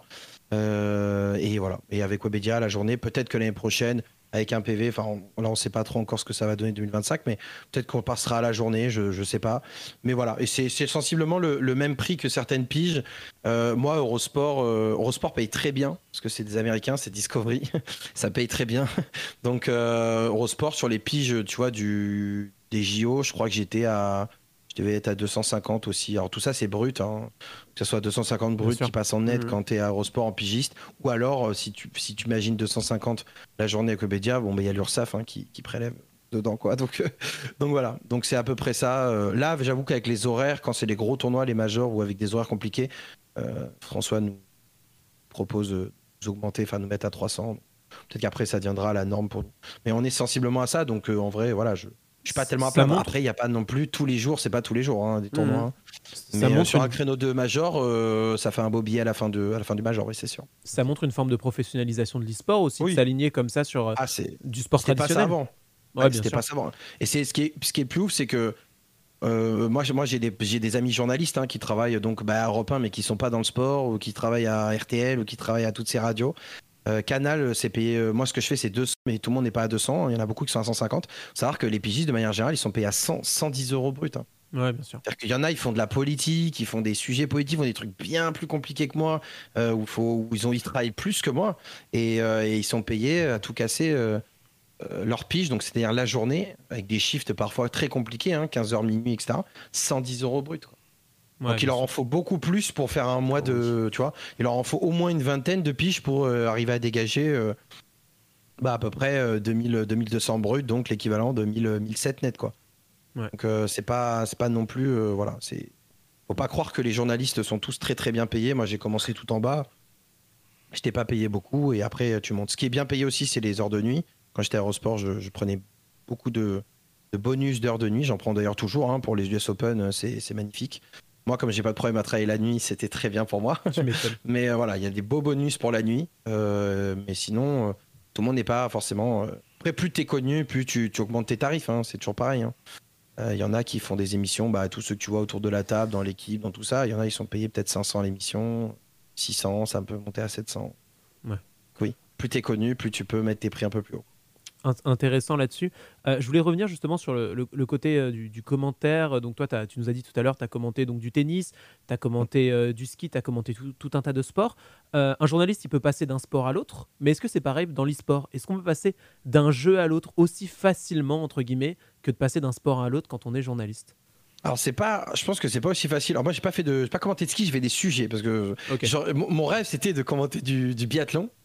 Euh, et voilà. Et avec Webedia, la journée, peut-être que l'année prochaine, avec un P V, enfin, on- là, on sait pas trop encore ce que ça va donner deux mille vingt-cinq, mais peut-être qu'on passera à la journée, je, je sais pas. Mais voilà. Et c'est c'est sensiblement le, le même prix que certaines piges. Euh, moi, Eurosport, euh, Eurosport paye très bien, parce que c'est des Américains, c'est Discovery. Ça paye très bien. Donc, euh, Eurosport, sur les piges, tu vois, du, des J O, je crois que j'étais à. Je devais être à deux cent cinquante aussi. Alors, tout ça, c'est brut. Hein. Que ce soit deux cent cinquante Bien brut sûr. qui passe en net Mhm. quand tu es à Eurosport en pigiste. Ou alors, euh, si tu, si tu imagines deux cent cinquante la journée avec Webedia, bon, ben, il y a l'URSSAF hein, qui, qui prélève dedans, quoi. Donc, euh, donc voilà. Donc, c'est à peu près ça. Euh, là, j'avoue qu'avec les horaires, quand c'est les gros tournois, les majors ou avec des horaires compliqués, euh, François nous propose de nous augmenter, enfin nous mettre à trois cents. Peut-être qu'après ça deviendra la norme pour nous. Mais on est sensiblement à ça, donc euh, en vrai, voilà, je, je suis pas tellement à Ça plaindre. montre- Après, il n'y a pas non plus tous les jours, c'est pas tous les jours hein, des tournois. Mhm. hein. Ça Mais euh, montre sur un une- créneau de major, euh, ça fait un beau billet à la fin, de, à la fin du major, oui, c'est sûr. Ça montre une forme de professionnalisation de l'e-sport aussi, Oui. de s'aligner comme ça sur euh, Ah, c'est du sport c'était pas ça traditionnel. avant. Ouais, Ouais, bien c'était sûr. pas ça avant. Et c'est ce qui est, ce qui est plus ouf, c'est que euh, moi, j'ai- moi j'ai des, j'ai des amis journalistes hein, qui travaillent donc bah, à Europe un, mais qui sont pas dans le sport, ou qui travaillent à R T L, ou qui travaillent à toutes ces radios. Euh, Canal, euh, c'est payé. euh, moi, ce que je fais, c'est deux cents, mais tout le monde n'est pas à deux cents. Il y en a beaucoup qui sont à cent cinquante. Faut savoir que les pigistes, de manière générale, ils sont payés à cent, cent dix euros brut. hein. Ouais, bien sûr. C'est-à-dire qu'il y en a, ils font de la politique, ils font des sujets politiques, ils font des trucs bien plus compliqués que moi, euh, où, faut, où ils, ont, ils travaillent plus que moi, et, euh, et ils sont payés à tout casser euh, euh, leur pige, donc c'est-à-dire la journée, avec des shifts parfois très compliqués, hein, quinze heures minuit, et cetera, cent dix euros brut. quoi. Ouais, Donc il bien leur en sûr. faut beaucoup plus pour faire un mois Oh de. Tu vois, il leur en faut au moins une vingtaine de piges pour euh, arriver à dégager euh, bah, à peu près euh, deux mille, deux mille deux cents bruts, donc l'équivalent de mille, mille sept net. Quoi. Ouais. Donc euh, c'est pas, c'est pas non plus. euh, voilà, c'est. Faut pas croire que les journalistes sont tous très très bien payés. Moi j'ai commencé tout en bas. Je t'ai pas payé beaucoup et après tu montes. Ce qui est bien payé aussi, c'est les heures de nuit. Quand j'étais à Eurosport, je, je prenais beaucoup de, de bonus d'heures de nuit. J'en prends d'ailleurs toujours hein, pour les U S Open, c'est c'est magnifique. Moi, comme j'ai pas de problème à travailler la nuit, c'était très bien pour moi. Tu m'étonnes. Mais euh, voilà, il y a des beaux bonus pour la nuit. Euh, mais sinon, euh, tout le monde n'est pas forcément. euh, Après, plus tu es connu, plus tu, tu augmentes tes tarifs. hein, c'est toujours pareil. hein. Euh, Il y en a qui font des émissions, bah, tous ceux que tu vois autour de la table, dans l'équipe, dans tout ça. Il y en a, ils sont payés peut-être cinq cents l'émission, six cents, ça peut monter à sept cents. Ouais. Oui, plus tu es connu, plus tu peux mettre tes prix un peu plus haut. Int- intéressant là-dessus. Euh, je voulais revenir justement sur le, le- le côté euh, du, du commentaire. Donc toi, t'as- tu nous as dit tout à l'heure, tu as commenté donc, du tennis, tu as commenté euh, du ski, tu as commenté tout, tout un tas de sports. Euh, un journaliste, il peut passer d'un sport à l'autre, mais est-ce que c'est pareil dans l'e-sport? Est-ce qu'on peut passer d'un jeu à l'autre aussi facilement, entre guillemets, que de passer d'un sport à l'autre quand on est journaliste? Alors c'est pas, je pense que c'est pas aussi facile. Alors moi j'ai pas fait de, j'ai pas commenté de ski, je fais des sujets parce que Ok. genre, mon mon rêve c'était de commenter du, du biathlon.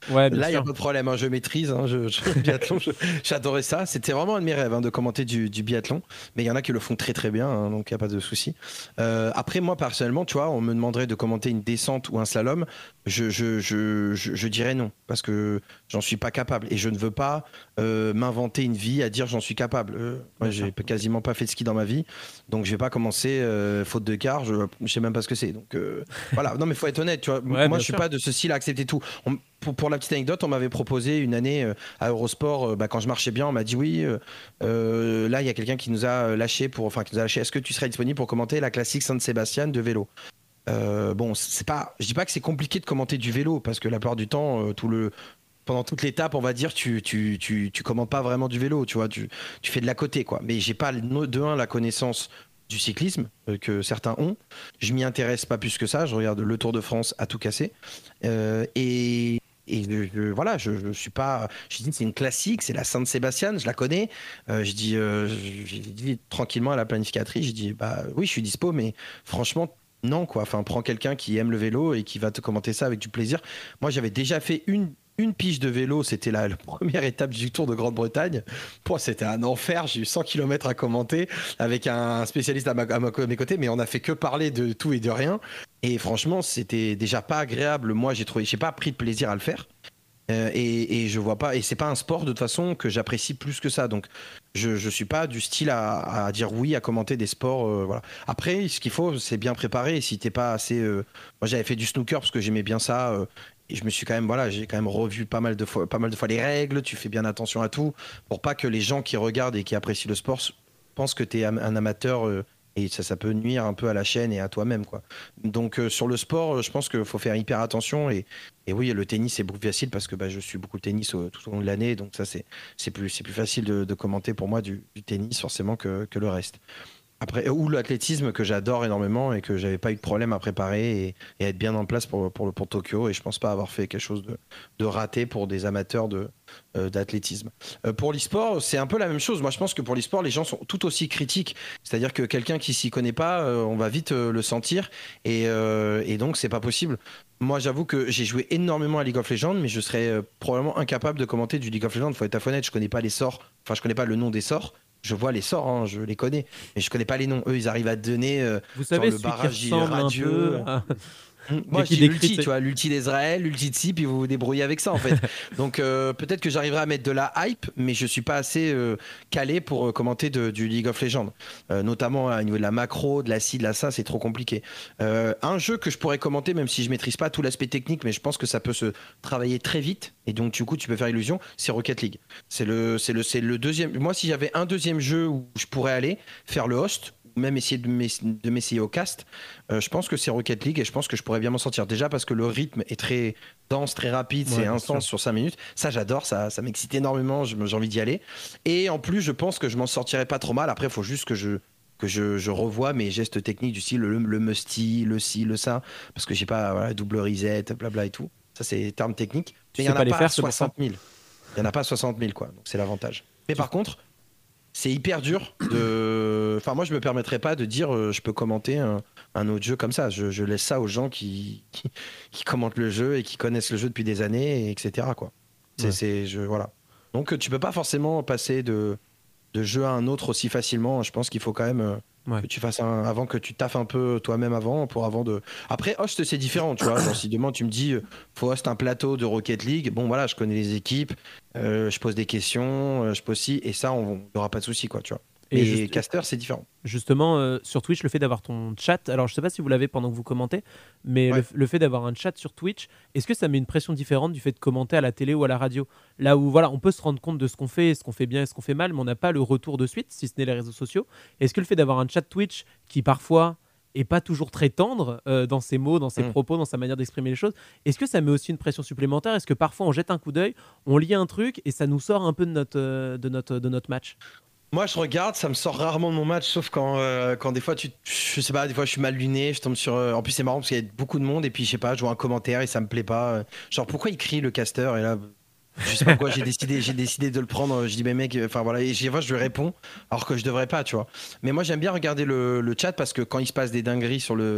Ouais, bien Là, il n'y a sûr. pas de problème, hein, je maîtrise. Hein, je, je- le biathlon, je- j'adorais ça. C'était vraiment un de mes rêves hein, de commenter du, du biathlon. Mais il y en a qui le font très très bien, hein, donc il n'y a pas de souci. Euh, après, moi, personnellement, tu vois, on me demanderait de commenter une descente ou un slalom. Je, je, je, je, je dirais non, parce que j'en suis pas capable. Et je ne veux pas euh, m'inventer une vie à dire j'en suis capable. Euh, moi, Bien sûr. j'ai quasiment pas fait de ski dans ma vie. Donc, je vais pas commencer euh, faute de quart. Je, je sais même pas ce que c'est. Donc, euh, voilà. Non, mais faut être honnête, tu vois. Ouais, moi, bien je suis sûr. pas de ce style à accepter tout. On- pour, pour la petite anecdote, on m'avait proposé une année euh, à Eurosport, euh, bah, quand je marchais bien, on m'a dit oui, euh, euh, là il y a quelqu'un qui nous a euh, lâché pour, enfin qui nous a lâché. Est-ce que tu serais disponible pour commenter la classique San Sebastian de vélo? Euh, Bon, c'est pas, je dis pas que c'est compliqué de commenter du vélo parce que la plupart du temps, euh, tout le pendant toute l'étape, on va dire, tu, tu, tu, tu commentes pas vraiment du vélo, tu vois, tu, tu fais de la côté, quoi. Mais j'ai pas, no- de un, la connaissance du cyclisme euh, que certains ont. Je m'y intéresse pas plus que ça. Je regarde le Tour de France à tout casser. Euh, et. Et je- je- voilà, je, je suis pas. Je dis c'est une classique, c'est la Sainte Sébastien, je la connais. Euh, je dis, euh, je- j'ai dit tranquillement à la planificatrice, je dis bah oui, je suis dispo, mais franchement non quoi. Enfin, prends quelqu'un qui aime le vélo et qui va te commenter ça avec du plaisir. Moi, j'avais déjà fait une une pige de vélo, c'était la, la première étape du Tour de Grande-Bretagne. Pour c'était un enfer, j'ai eu cent kilomètres à commenter avec un spécialiste à, ma, à, ma- à mes côtés, mais on a fait que parler de tout et de rien. Et franchement, c'était déjà pas agréable. Moi, j'ai trouvé, j'ai pas pris de plaisir à le faire. Euh, et, et je vois pas, et c'est pas un sport de toute façon que j'apprécie plus que ça. Donc, je, je suis pas du style à, à dire oui à commenter des sports. euh, voilà. Après, ce qu'il faut, c'est bien préparer. Et si t'es pas assez, euh, moi j'avais fait du snooker parce que j'aimais bien ça. euh, et je me suis quand même, voilà, j'ai quand même revu pas mal de fois, pas mal de fois les règles. Tu fais bien attention à tout pour pas que les gens qui regardent et qui apprécient le sport s- pensent que t'es am- un amateur. euh, et ça, ça peut nuire un peu à la chaîne et à toi-même, quoi. Donc, euh, sur le sport, euh, je pense qu'il faut faire hyper attention. Et, et oui, le tennis, c'est beaucoup plus facile parce que bah, je suis beaucoup de tennis au- tout au long de l'année. Donc, ça, c'est c'est plus, c'est plus facile de, de commenter pour moi du, du tennis, forcément, que, que le reste. Après, ou l'athlétisme que j'adore énormément et que j'avais pas eu de problème à préparer et, et à être bien en place pour, pour, le- pour Tokyo. Et je pense pas avoir fait quelque chose de, de raté pour des amateurs de, euh, d'athlétisme. Euh, pour l'e-sport, c'est un peu la même chose. Moi, je pense que pour l'e-sport, les gens sont tout aussi critiques. C'est-à-dire que quelqu'un qui s'y connaît pas, euh, on va vite euh, le sentir. Et, euh, et donc, c'est pas possible. Moi, j'avoue que j'ai joué énormément à League of Legends, mais je serais euh, probablement incapable de commenter du League of Legends. Faut être honnête, je connais pas les sorts. Enfin, je connais pas le nom des sorts. Je vois les sorts, hein, je les connais, mais je connais pas les noms. Eux, ils arrivent à te donner euh, Vous genre savez, le celui qui barrage ressemble un radieux. peu à... Mm. Moi, qui j'ai décrit, l'ulti, tu sais. tu vois, l'ulti d'Israël, l'ulti de ci, puis vous vous débrouillez avec ça, en fait. Donc, euh, peut-être que j'arriverai à mettre de la hype, mais je suis pas assez euh, calé pour euh, commenter de- du League of Legends. Euh, notamment à niveau de la macro, de la ci, de la ça, c'est trop compliqué. Euh, un jeu que je pourrais commenter, même si je maîtrise pas tout l'aspect technique, mais je pense que ça peut se travailler très vite, et donc, du coup, tu peux faire illusion, c'est Rocket League. C'est le, c'est le, c'est le deuxième. Moi, si j'avais un deuxième jeu où je pourrais aller, faire le host, ou même essayer de m'ess- de m'essayer au cast, euh, je pense que c'est Rocket League et je pense que je pourrais bien m'en sortir. Déjà parce que le rythme est très dense, très rapide, Ouais, c'est bien intense sûr. sur cinq minutes. Ça, j'adore, ça, ça m'excite énormément, je me- j'ai envie d'y aller. Et en plus, je pense que je m'en sortirais pas trop mal. Après, il faut juste que je que je, je revoie mes gestes techniques du style le, le musty, le ci, le ça, parce que j'ai pas voilà, double reset, blabla et tout. Ça, c'est des termes techniques. Tu Mais il sais y en pas a les pas faire, c'est pour ça. soixante mille. Il y en a pas soixante mille, quoi. Donc, c'est l'avantage. Mais par contre, c'est hyper dur de. Enfin, moi, je me permettrais pas de dire euh, je peux commenter un, un autre jeu comme ça. Je, je laisse ça aux gens qui, qui, qui commentent le jeu et qui connaissent le jeu depuis des années, et etc. Quoi. C'est, Ouais. c'est, je, voilà. Donc, euh, tu peux pas forcément passer de, de jeu à un autre aussi facilement. Je pense qu'il faut quand même euh, Ouais. que tu fasses un, avant que tu taffes un peu toi-même avant pour avant de. Après, host, c'est différent, tu vois. Genre, si demain tu me dis euh, faut host un plateau de Rocket League, bon voilà, je connais les équipes, euh, je pose des questions, euh, je pose ci, et ça, on n'aura pas de souci, quoi, tu vois. Et Mais juste- caster, c'est différent. Justement, euh, sur Twitch, le fait d'avoir ton chat, alors je sais pas si vous l'avez pendant que vous commentez, mais Ouais. le, le fait d'avoir un chat sur Twitch, est-ce que ça met une pression différente du fait de commenter à la télé ou à la radio? Là où voilà, on peut se rendre compte de ce qu'on fait, ce qu'on fait bien et ce qu'on fait mal, mais on n'a pas le retour de suite, si ce n'est les réseaux sociaux. Est-ce que le fait d'avoir un chat Twitch qui parfois est pas toujours très tendre euh, dans ses mots, dans ses Mm. propos, dans sa manière d'exprimer les choses, est-ce que ça met aussi une pression supplémentaire? Est-ce que parfois on jette un coup d'œil, on lit un truc et ça nous sort un peu de notre, euh, de notre, de notre match? Moi, je regarde, ça me sort rarement de mon match, sauf quand, euh, quand des fois, tu, je sais pas, des fois, je suis mal luné, je tombe sur. euh, En plus, c'est marrant parce qu'il y a beaucoup de monde, et puis, je sais pas, je vois un commentaire et ça me plaît pas. euh, Genre, pourquoi il crie le caster? Et là, je sais pas pourquoi j'ai décidé, j'ai décidé de le prendre. Je dis, mais mec, enfin voilà, et j'ai fois, je lui réponds, alors que je devrais pas, tu vois. Mais moi, j'aime bien regarder le, le chat parce que quand il se passe des dingueries sur le.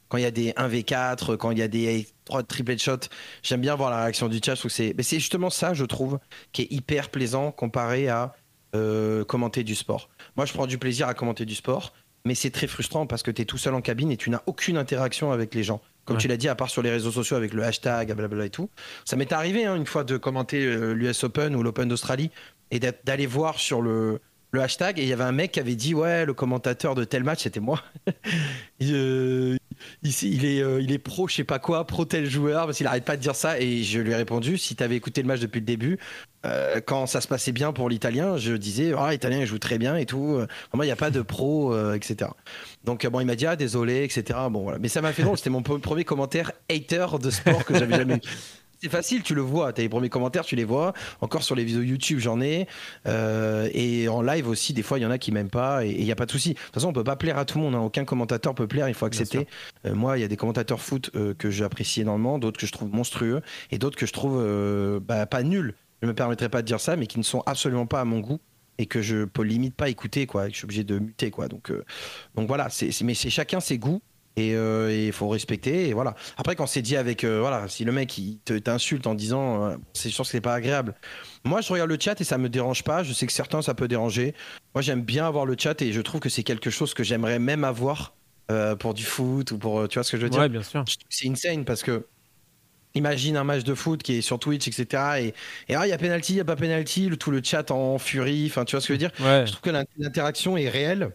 quand il y a des un v quatre, quand il y a des trois triplets de shots, j'aime bien voir la réaction du chat. Je trouve que c'est, mais c'est justement ça, je trouve, qui est hyper plaisant comparé à euh, commenter du sport. Moi, je prends du plaisir à commenter du sport, mais c'est très frustrant parce que tu es tout seul en cabine et tu n'as aucune interaction avec les gens. Comme Ouais. tu l'as dit, à part sur les réseaux sociaux avec le hashtag, blablabla et tout. Ça m'est arrivé hein, une fois de commenter euh, l'U S Open ou l'Open d'Australie et d'être- d'aller voir sur le, le hashtag et il y avait un mec qui avait dit ouais, le commentateur de tel match, c'était moi. il, euh, ici, il est, euh, il est pro, je sais pas quoi, pro tel joueur, parce qu'il arrête pas de dire ça. Et je lui ai répondu si tu avais écouté le match depuis le début, euh, quand ça se passait bien pour l'Italien, je disais ah, l'Italien il joue très bien et tout. Euh, Moi, il n'y a pas de pro, euh, et cetera. Donc, euh, bon, il m'a dit ah, désolé, et cetera. Bon, voilà. Mais ça m'a fait drôle, c'était mon pre- premier commentaire hater de sport que j'avais jamais eu. C'est facile, tu le vois. T'as les premiers commentaires, tu les vois. Encore sur les vidéos YouTube, j'en ai. Euh, et en live aussi, des fois, il y en a qui m'aiment pas. Et il n'y a pas de souci. De toute façon, on peut pas plaire à tout le monde. Hein. Aucun commentateur peut plaire. Il faut accepter. Euh, moi, il y a des commentateurs foot euh, que j'apprécie énormément, d'autres que je trouve monstrueux, et d'autres que je trouve euh, bah, pas nuls. Je me permettrai pas de dire ça, mais qui ne sont absolument pas à mon goût et que je peux limite pas écouter, quoi. Que je suis obligé de muter, quoi. Donc, euh, donc voilà. C'est, c'est- mais c'est chacun ses goûts. Et euh, et il faut respecter et voilà. Après quand c'est dit avec euh, voilà, si le mec il te- t'insulte en disant euh, c'est sûr que c'est pas agréable. Moi je regarde le chat et ça me dérange pas, je sais que certains ça peut déranger. Moi j'aime bien avoir le chat et je trouve que c'est quelque chose que j'aimerais même avoir euh, pour du foot ou pour euh, tu vois ce que je veux dire. Ouais, bien sûr. Je trouve que c'est insane parce que imagine un match de foot qui est sur Twitch et cetera et et ah il y a penalty, il y a pas penalty, le, tout le chat en furie, enfin tu vois ce que je veux dire. Ouais. Je trouve que l'in- l'interaction est réelle.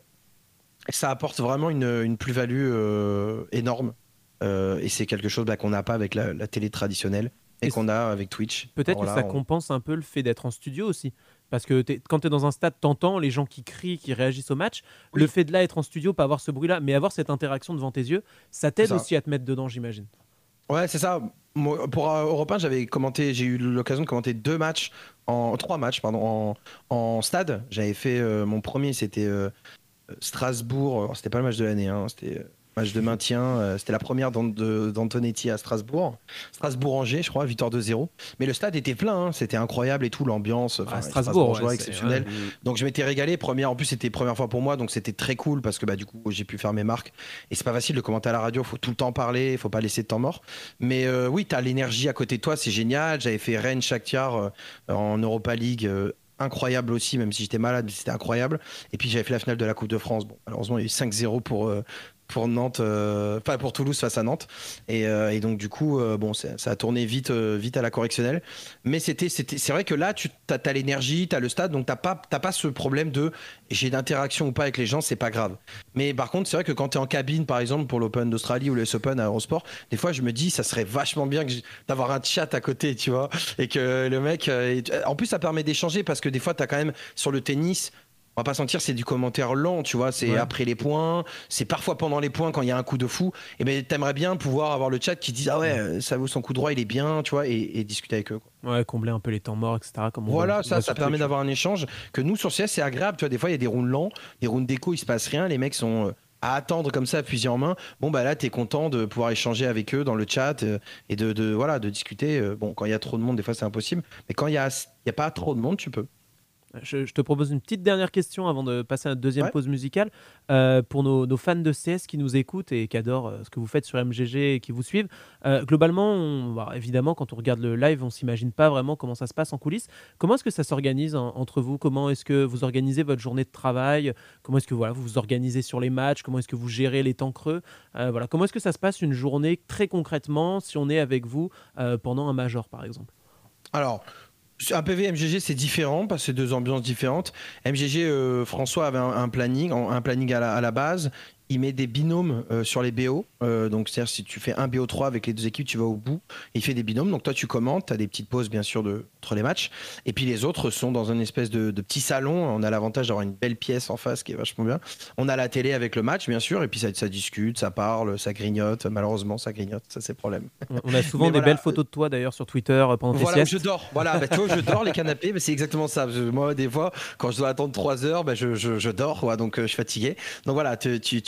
Ça apporte vraiment une, une plus-value euh, énorme. Euh, et c'est quelque chose bah, qu'on n'a pas avec la, la télé traditionnelle et Et qu'on a avec Twitch. Peut-être Alors que là, ça on- compense un peu le fait d'être en studio aussi. Parce que t'es- quand tu es dans un stade, t'entends les gens qui crient, qui réagissent au match. Oui. Le fait de là être en studio, pas avoir ce bruit-là, mais avoir cette interaction devant tes yeux, ça t'aide C'est ça. aussi à te mettre dedans, j'imagine. Ouais, c'est ça. Moi, pour euh, Europe un, j'avais commenté, j'ai eu l'occasion de commenter deux matchs, en trois matchs, pardon, en, en stade. J'avais fait euh, mon premier, c'était euh, Strasbourg. Alors, c'était pas le match de l'année, hein, c'était euh, match de maintien. euh, c'était la première d'An- de- d'Antonetti à Strasbourg. Strasbourg-Angers, je crois, victoire deux zéro. Mais le stade était plein, hein, c'était incroyable et tout, l'ambiance. enfin, Ah, les Strasbourg, Strasbourgeois ouais, c'est- exceptionnel. ouais. Donc je m'étais régalé. Première, en plus c'était première fois pour moi, donc c'était très cool parce que bah du coup j'ai pu faire mes marques. Et c'est pas facile de commenter à la radio, faut tout le temps parler, faut pas laisser de temps mort. Mais euh, oui, t'as l'énergie à côté de toi, c'est génial. J'avais fait Rennes Shakhtar euh, en Europa League. euh, Incroyable aussi, même si j'étais malade, mais c'était incroyable. Et puis j'avais fait la finale de la Coupe de France. Bon, malheureusement, il y a eu cinq zéro pour, euh, pour Nantes, euh, enfin pour Toulouse face à Nantes. Et, euh, et donc, du coup, euh, bon, ça, ça a tourné vite, euh, vite à la correctionnelle. Mais c'était, c'était, c'est vrai que là, tu as, t'as l'énergie, tu as le stade, donc tu n'as pas, t'as pas ce problème de j'ai d'interaction ou pas avec les gens, c'est pas grave. Mais par contre, c'est vrai que quand tu es en cabine, par exemple, pour l'Open d'Australie ou le U S Open à Eurosport, des fois, je me dis, ça serait vachement bien que j'ai- d'avoir un chat à côté, tu vois, et que le mec. euh, est- En plus, ça permet d'échanger parce que des fois, tu as quand même sur le tennis. On va pas sentir, c'est du commentaire lent, tu vois. C'est Ouais. après les points, c'est parfois pendant les points quand il y a un coup de fou. Et ben, t'aimerais bien pouvoir avoir le chat qui dit ah ouais, ça vaut son coup droit, il est bien, tu vois, et, et discuter avec eux. Quoi. Ouais, combler un peu les temps morts, et cetera. Comme on Voilà, voit- on ça, voit ça sur permet Twitch. d'avoir un échange. Que nous sur C S, c'est agréable. Tu vois, des fois il y a des rounds lents, des rounds d'écho, il se passe rien, les mecs sont euh, à attendre comme ça, fusil en main. Bon bah là, t'es content de pouvoir échanger avec eux dans le chat euh, et de, de voilà de discuter. Euh, Bon, quand il y a trop de monde, des fois c'est impossible, mais quand il y a il y a pas trop de monde, tu peux. Je, je te propose une petite dernière question avant de passer à notre deuxième Ouais. pause musicale. Euh, pour nos, nos fans de C S qui nous écoutent et qui adorent euh, ce que vous faites sur M G G et qui vous suivent, euh, globalement, on- bah, évidemment, quand on regarde le live, on s'imagine pas vraiment comment ça se passe en coulisses. Comment est-ce que ça s'organise en- entre vous? Comment est-ce que vous organisez votre journée de travail? Comment est-ce que voilà, vous vous organisez sur les matchs? Comment est-ce que vous gérez les temps creux? Euh, voilà. Comment est-ce que ça se passe une journée très concrètement si on est avec vous euh, pendant un major, par exemple? Alors, un P V M G G c'est différent parce que c'est deux ambiances différentes. M G G, euh, François avait un, un planning, un planning à la, à la base. Il met des binômes euh, sur les B O. Euh, donc, c'est-à-dire, si tu fais un B O trois avec les deux équipes, tu vas au bout. Et il fait des binômes. Donc, toi, tu commentes. Tu as des petites pauses, bien sûr, de, entre les matchs. Et puis, les autres sont dans une espèce de, de petit salon. On a l'avantage d'avoir une belle pièce en face qui est vachement bien. On a la télé avec le match, bien sûr. Et puis, ça, ça discute, ça parle, ça grignote. Malheureusement, ça grignote. Ça, c'est le problème. On- On a souvent Mais des voilà. belles photos de toi d'ailleurs sur Twitter euh, pendant tes Voilà où siestes. je dors. Voilà, bah, tu vois, je dors les canapés, mais c'est exactement ça. Parce que moi, des fois, quand je dois attendre trois heures, bah, je, je, je dors, quoi, donc euh, je suis fatigué. Donc voilà, tu, tu, tu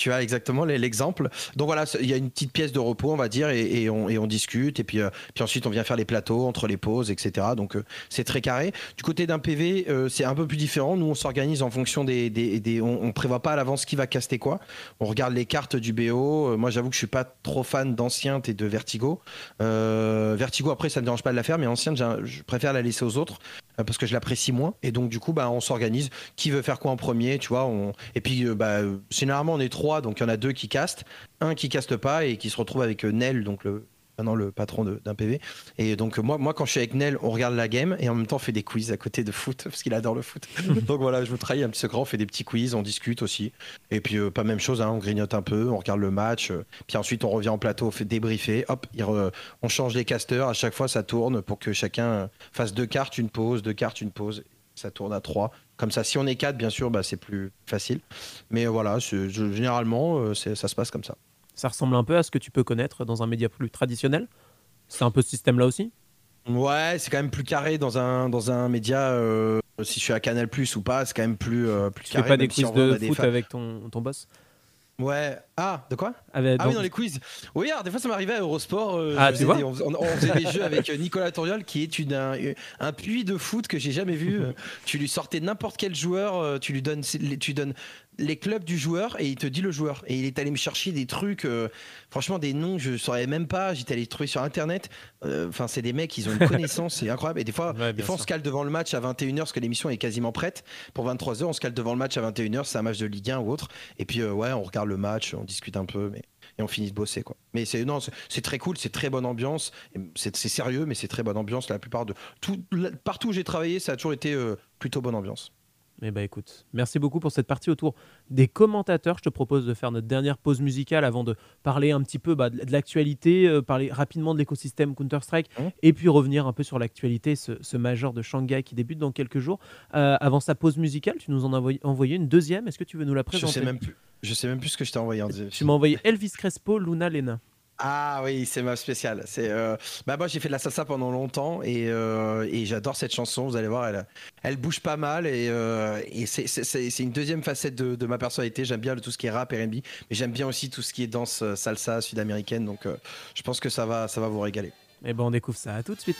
tu vois exactement l'exemple. Donc voilà, il y a une petite pièce de repos, on va dire, et, et, on, et on discute. Et puis, euh, puis ensuite, on vient faire les plateaux entre les pauses, et cetera. Donc euh, c'est très carré. Du côté d'un P V, euh, c'est un peu plus différent. Nous, on s'organise en fonction des. des, des on, on prévoit pas à l'avance qui va caster quoi. On regarde les cartes du B O. Euh, moi, j'avoue que je suis pas trop fan d'Ancient et de Vertigo. Euh, Vertigo, après, ça ne me dérange pas de la faire, mais Ancient, je préfère la laisser aux autres euh, parce que je l'apprécie moins. Et donc, du coup, bah, on s'organise. Qui veut faire quoi en premier, tu vois. On... Et puis, euh, bah, généralement, on est trois, donc il y en a deux qui castent, un qui caste pas et qui se retrouve avec euh, Nel, donc le, maintenant le patron de- d'un P V. Et donc, euh, moi, moi, quand je suis avec Nel, on regarde la game et en même temps, on fait des quiz à côté de foot parce qu'il adore le foot. Donc voilà, je vous trahis un petit secret, on fait des petits quiz, on discute aussi. Et puis, euh, pas même chose, hein, on grignote un peu, on regarde le match. euh, puis ensuite, on revient en plateau, on fait débriefer. Hop, il re- on change les casteurs. À chaque fois, ça tourne pour que chacun euh, fasse deux cartes, une pause, deux cartes, une pause. Ça tourne à trois. Comme ça, si on est quatre, bien sûr, bah, c'est plus facile. Mais euh, voilà, c'est- je- généralement, euh, c'est- ça se passe comme ça. Ça ressemble un peu à ce que tu peux connaître dans un média plus traditionnel. C'est un peu ce système-là aussi. Ouais, c'est quand même plus carré dans un, dans un média. euh, si je suis à Canal Plus ou pas, c'est quand même plus, euh, plus Tu fais carré. pas des même si quiz en vrai, on de a des foot fa- avec ton, ton boss. Ouais. Ah, de quoi Avec- Ah oui, dans- dans les quiz. Oui, alors des fois ça m'arrivait à Eurosport. euh, Ah, je tu faisais vois des- on, faisait- on- on faisait des jeux avec euh, Nicolas Toriol qui est une, un, un puits de foot que j'ai jamais vu. Euh, Tu lui sortais n'importe quel joueur, euh, tu lui donnes, tu donnes les clubs du joueur et il te dit le joueur. Et il est allé me chercher des trucs, euh, franchement des noms, je saurais même pas. J'étais allé trouver sur internet. Euh, Enfin, c'est des mecs, ils ont une connaissance, c'est incroyable. Et des fois, Ouais, des bien fois on sûr. se cale devant le match à vingt et une heures parce que l'émission est quasiment prête. Pour vingt-trois heures, on se cale devant le match à vingt et une heures, c'est un match de Ligue un ou autre. Et puis, euh, ouais, on regarde le match, on discute un peu, mais et on finit de bosser quoi. Mais c'est non, c'est c'est très cool, c'est très bonne ambiance, Et c'est c'est sérieux, mais c'est très bonne ambiance. La plupart de tout, la- partout où j'ai travaillé, ça a toujours été euh, plutôt bonne ambiance. Eh ben écoute, merci beaucoup pour cette partie autour des commentateurs. Je te propose de faire notre dernière pause musicale avant de parler un petit peu bah, de de l'actualité, euh, parler rapidement de l'écosystème Counter-Strike Mhm. et puis revenir un peu sur l'actualité, ce, ce major de Shanghai qui débute dans quelques jours. Euh, avant sa pause musicale, tu nous en as envoyé, envoyé une deuxième. Est-ce que tu veux nous la Je présenter? sais même plus, je sais même plus ce que je t'ai envoyé. en disant- Tu m'as envoyé Elvis Crespo, Luna Lena. Ah oui, c'est ma spéciale. C'est euh, bah moi j'ai fait de la salsa pendant longtemps et, euh, et j'adore cette chanson. Vous allez voir, elle, elle bouge pas mal et, euh, et c'est, c'est, c'est c'est une deuxième facette de, de ma personnalité. J'aime bien tout ce qui est rap, R and B, mais j'aime bien aussi tout ce qui est danse euh, salsa sud-américaine. Donc euh, je pense que ça va, ça va vous régaler. Eh ben on découvre ça. À tout de suite.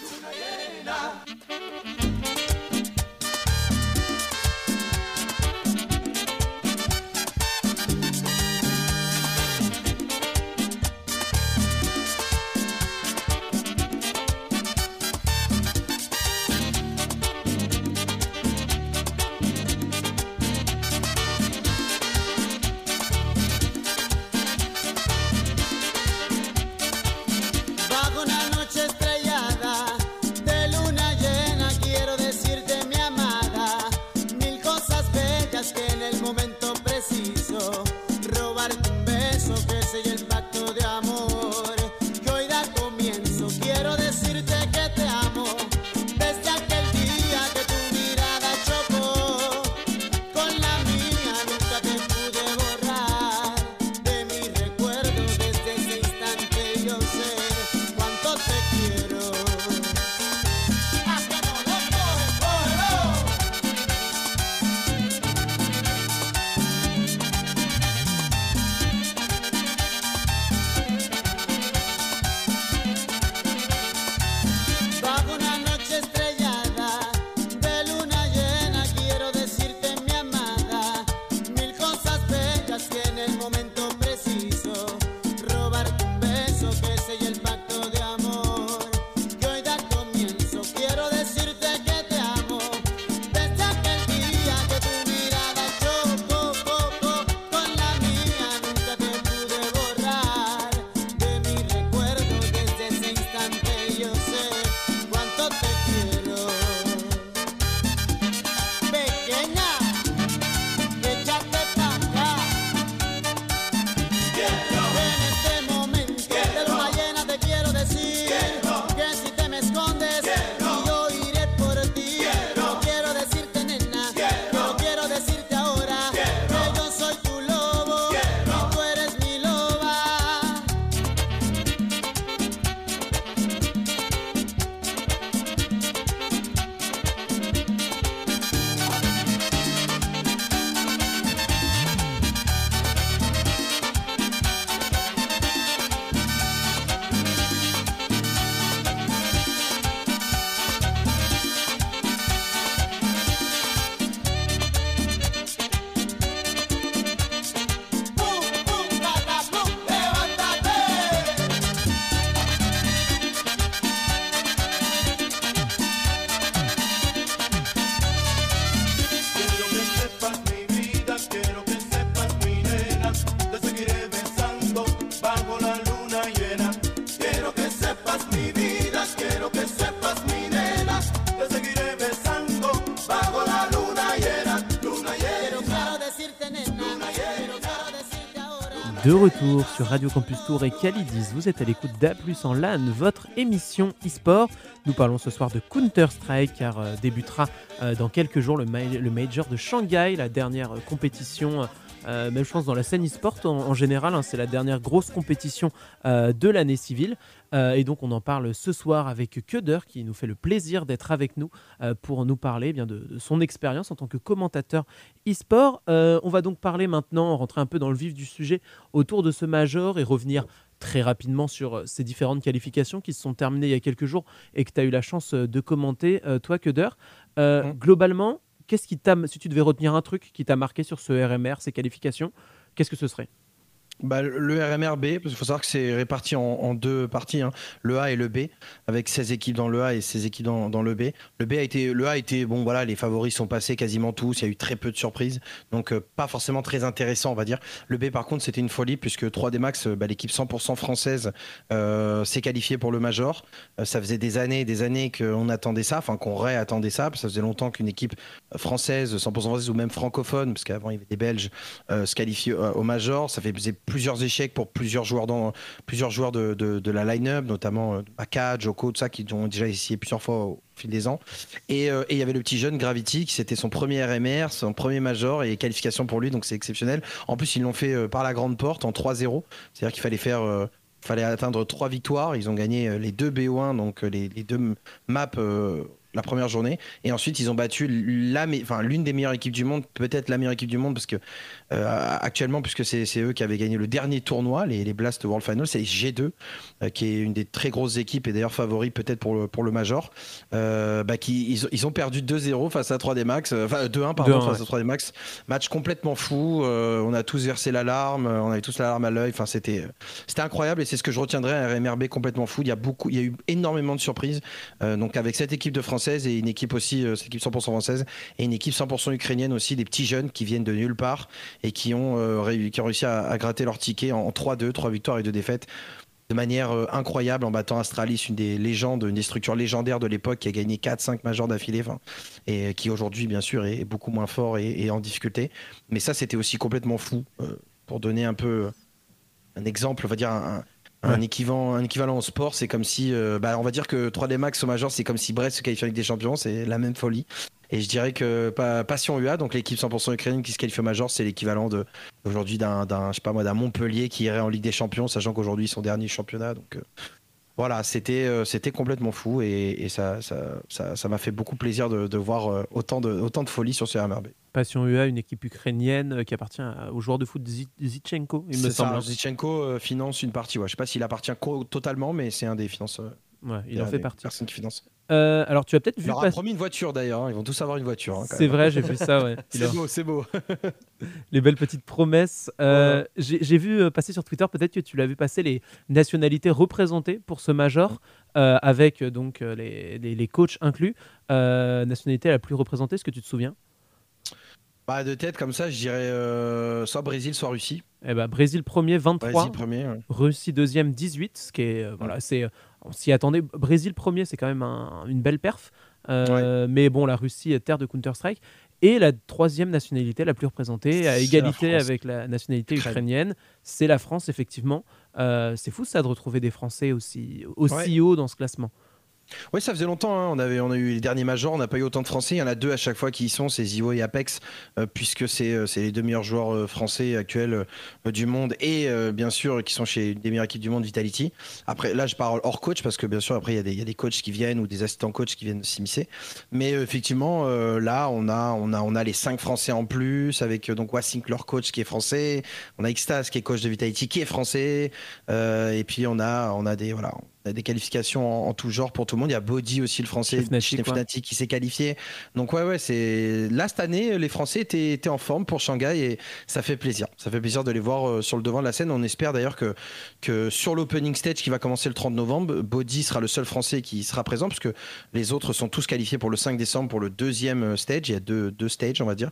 Bajo una noche estrellada de luna llena. De retour sur Radio Campus Tour et Calidis, vous êtes à l'écoute d'A plus, en LAN, votre émission e-sport. Nous parlons ce soir de Counter-Strike car euh, débutera euh, dans quelques jours le, ma- le Major de Shanghai, la dernière euh, compétition, euh, même je pense dans la scène e-sport en, en général, hein, c'est la dernière grosse compétition euh, de l'année civile. Euh, et donc on en parle ce soir avec Keder qui nous fait le plaisir d'être avec nous euh, pour nous parler eh bien, de, de son expérience en tant que commentateur e-sport. Euh, on va donc parler maintenant, rentrer un peu dans le vif du sujet autour de ce Major et revenir très rapidement sur ces différentes qualifications qui se sont terminées il y a quelques jours et que tu as eu la chance de commenter, euh, toi Keder. Euh, Mmh. Globalement, qu'est-ce qui t'a, si tu devais retenir un truc qui t'a marqué sur ce R M R, ces qualifications, qu'est-ce que ce serait ? Bah, le R M R B, parce qu'il faut savoir que c'est réparti en, en deux parties, hein, le A et le B, avec seize équipes dans le A et seize équipes dans, dans le B. Le B a été, le A a été, bon voilà, les favoris sont passés quasiment tous, il y a eu très peu de surprises, donc euh, pas forcément très intéressant on va dire. Le B par contre c'était une folie puisque trois D Max, euh, bah, l'équipe cent pour cent française euh, s'est qualifiée pour le Major. Euh, ça faisait des années et des années qu'on attendait ça, enfin qu'on réattendait ça, parce que ça faisait longtemps qu'une équipe française, cent pour cent française ou même francophone, parce qu'avant il y avait des Belges, euh, se qualifie euh, au Major. Ça fait faisait plusieurs échecs pour plusieurs joueurs, dans, plusieurs joueurs de, de, de la line-up, notamment euh, Aka, Joko, tout ça, qui ont déjà essayé plusieurs fois au fil des ans. Et euh, et il y avait le petit jeune Gravity, qui c'était son premier R M R, son premier Major, et qualification pour lui, donc c'est exceptionnel. En plus, ils l'ont fait euh, par la grande porte en trois zéro, c'est-à-dire qu'il fallait faire... Euh, fallait atteindre trois victoires. Ils ont gagné euh, les deux B O un, donc euh, les, les deux m- maps euh, la première journée. Et ensuite, ils ont battu la, me- enfin, l'une des meilleures équipes du monde, peut-être la meilleure équipe du monde, parce que euh, actuellement, puisque c'est, c'est eux qui avaient gagné le dernier tournoi, les, les Blast World Finals, c'est G deux, euh, qui est une des très grosses équipes et d'ailleurs favori peut-être pour le, pour le Major. Euh, bah, qui, ils, ont- ils ont perdu deux zéro face à trois D Max, euh, enfin deux un pardon, deux un, face ouais. à trois D Max. Match complètement fou. euh, on a tous versé l'alarme, euh, on avait tous l'alarme à l'œil. Enfin, c'était, c'était incroyable et c'est ce que je retiendrai, un R M R B complètement fou. Il y a beaucoup, il y a eu énormément de surprises. Euh, donc avec cette équipe de françaises et une équipe aussi, euh, cette équipe cent pour cent française et une équipe cent pour cent ukrainienne aussi, des petits jeunes qui viennent de nulle part et qui ont, euh, ré- qui ont réussi à, à gratter leur ticket en, en trois deux, trois victoires et deux défaites. De manière euh, incroyable en battant Astralis, une des légendes, une des structures légendaires de l'époque qui a gagné quatre cinq majors d'affilée, enfin, et qui aujourd'hui bien sûr est, est beaucoup moins fort et, et en difficulté. Mais ça c'était aussi complètement fou. Euh, pour donner un peu euh, un exemple, on va dire un, un, un Ouais. équivalent, un équivalent au sport, c'est comme si, euh, bah, on va dire que trois D Max au Major, c'est comme si Brest se qualifie avec des champions, c'est la même folie. Et je dirais que pa- Passion U A, donc l'équipe cent pour cent ukrainienne qui se qualifie au Major, c'est l'équivalent de aujourd'hui d'un, d'un, je sais pas moi, d'un Montpellier qui irait en Ligue des Champions, sachant qu'aujourd'hui ils sont dernier championnat. Donc euh, voilà, c'était, euh, c'était complètement fou et, et ça, ça, ça, ça m'a fait beaucoup plaisir de, de voir euh, autant de, autant de folie sur ce R M R B. Passion U A, une équipe ukrainienne euh, qui appartient à- au joueur de foot Zi- Zichenko, il me C'est semble. ça, Zichenko euh, finance une partie. Ouais. Je sais pas s'il appartient co- totalement, mais c'est un des financeurs. Ouais, il un en fait des partie. Personnes qui financent. Euh, alors tu as peut-être Il vu leur a passer. promis une voiture d'ailleurs. hein. Ils vont tous avoir une voiture. hein, quand C'est même. vrai, j'ai vu ça, ouais. Il C'est a- beau, c'est beau. Les belles petites promesses. Euh, Voilà. j'ai, j'ai vu euh, passer sur Twitter, peut-être que tu l'as vu passer, les nationalités représentées pour ce Major, euh, avec euh, donc euh, les, les, les coachs inclus. Euh, nationalité la plus représentée, est-ce que tu te souviens ? Bah, de tête comme ça, je dirais euh, soit Brésil, soit Russie. Eh ben, Brésil premier, vingt-trois. Brésil premier. ouais. Russie deuxième, dix-huit, ce qui est euh, voilà, c'est euh, on s'y attendait. Brésil premier, c'est quand même un- une belle perf. Euh, Mais bon, la Russie est terre de Counter Strike. Et la troisième nationalité la plus représentée, à C'est égalité la France. avec la nationalité Ukraine. ukrainienne, c'est la France effectivement. Euh, c'est fou ça de retrouver des Français aussi aussi Ouais. haut dans ce classement. Oui, ça faisait longtemps. hein. On, avait, on a eu les derniers majors, on n'a pas eu autant de Français. Il y en a deux à chaque fois qui y sont, c'est Zivo et Apex, euh, puisque c'est, euh, c'est les deux meilleurs joueurs euh, français actuels euh, du monde et euh, bien sûr qui sont chez une des meilleures équipes du monde, Vitality. Après, là, je parle hors coach parce que bien sûr, après, il y, a des- il y a des coachs qui viennent ou des assistants coachs qui viennent s'immiscer. Mais euh, effectivement, euh, là, on a, on, a, on a les cinq Français en plus avec euh, donc Wassink, leur coach, qui est français. On a Xtas, qui est coach de Vitality, qui est français. Euh, et puis, on a, on a des. Voilà, on a des qualifications en, en tout genre pour tout le monde. Il y a Body aussi, le français, Chez Fnatic, chez ouais. Fnatic, qui s'est qualifié. Donc ouais, ouais, c'est là cette année, les Français étaient, étaient en forme pour Shanghai et ça fait plaisir. Ça fait plaisir de les voir euh, sur le devant de la scène. On espère d'ailleurs que, que sur l'opening stage qui va commencer le trente novembre, Body sera le seul Français qui sera présent parce que les autres sont tous qualifiés pour le cinq décembre pour le deuxième stage. Il y a deux, deux stages, on va dire.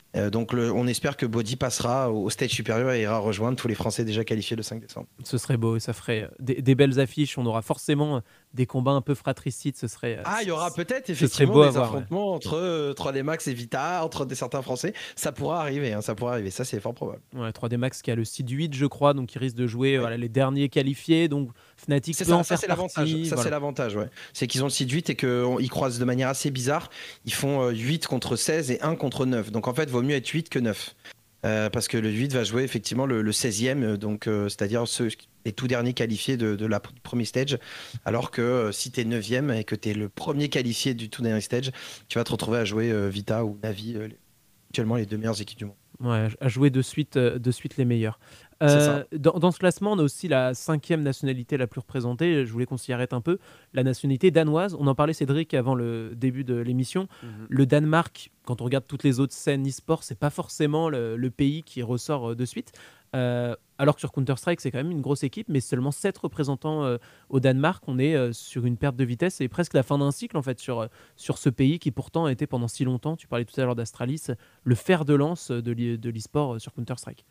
Euh, donc le- on espère que Body passera au stage supérieur et ira rejoindre tous les Français déjà qualifiés le cinq décembre. Ce serait beau et ça ferait euh, des, des belles affiches. On aura forcément euh, des combats un peu fratricides. Ce serait. euh, Ah, il y aura peut-être serait effectivement beau à des voir, ouais. affrontements entre euh, trois D Max et Vita, entre des certains Français. Ça pourra arriver, hein, ça pourra arriver. Ça, c'est fort probable. Ouais, trois D Max qui a le seed huit, je crois, donc il risque de jouer Ouais. voilà, les derniers qualifiés. Donc Fnatic C'est peut ça, en ça faire c'est l'avantage. partie. Ça voilà. c'est l'avantage, ouais. C'est qu'ils ont le site huit et qu'ils croisent de manière assez bizarre. Ils font euh, huit contre seize et un contre neuf. Donc en fait, vaut mieux être huit que neuf. Euh, parce que le huit va jouer effectivement le, le seizième, euh, donc euh, c'est-à-dire ceux, les tout derniers qualifiés de, de la pr- premier stage. Alors que euh, si tu es neuvième et que tu es le premier qualifié du tout dernier stage, tu vas te retrouver à jouer euh, Vita ou Navi, euh, les- actuellement les deux meilleures équipes du monde. Ouais, à jouer de suite, euh, de suite les meilleurs. C'est Euh, ça. dans, dans ce classement, on a aussi la cinquième nationalité la plus représentée. Je voulais qu'on s'y arrête un peu. La nationalité danoise. On en parlait, Cédric, avant le début de l'émission. Mhm. Le Danemark, quand on regarde toutes les autres scènes e-sport, c'est pas forcément le, le pays qui ressort euh, de suite. Euh, alors que sur Counter-Strike, c'est quand même une grosse équipe, mais seulement sept représentants euh, au Danemark. On est euh, sur une perte de vitesse et presque la fin d'un cycle en fait sur, euh, sur ce pays qui pourtant a été pendant si longtemps, tu parlais tout à l'heure d'Astralis, le fer de lance de l'e- de l'e-sport euh, sur Counter-Strike.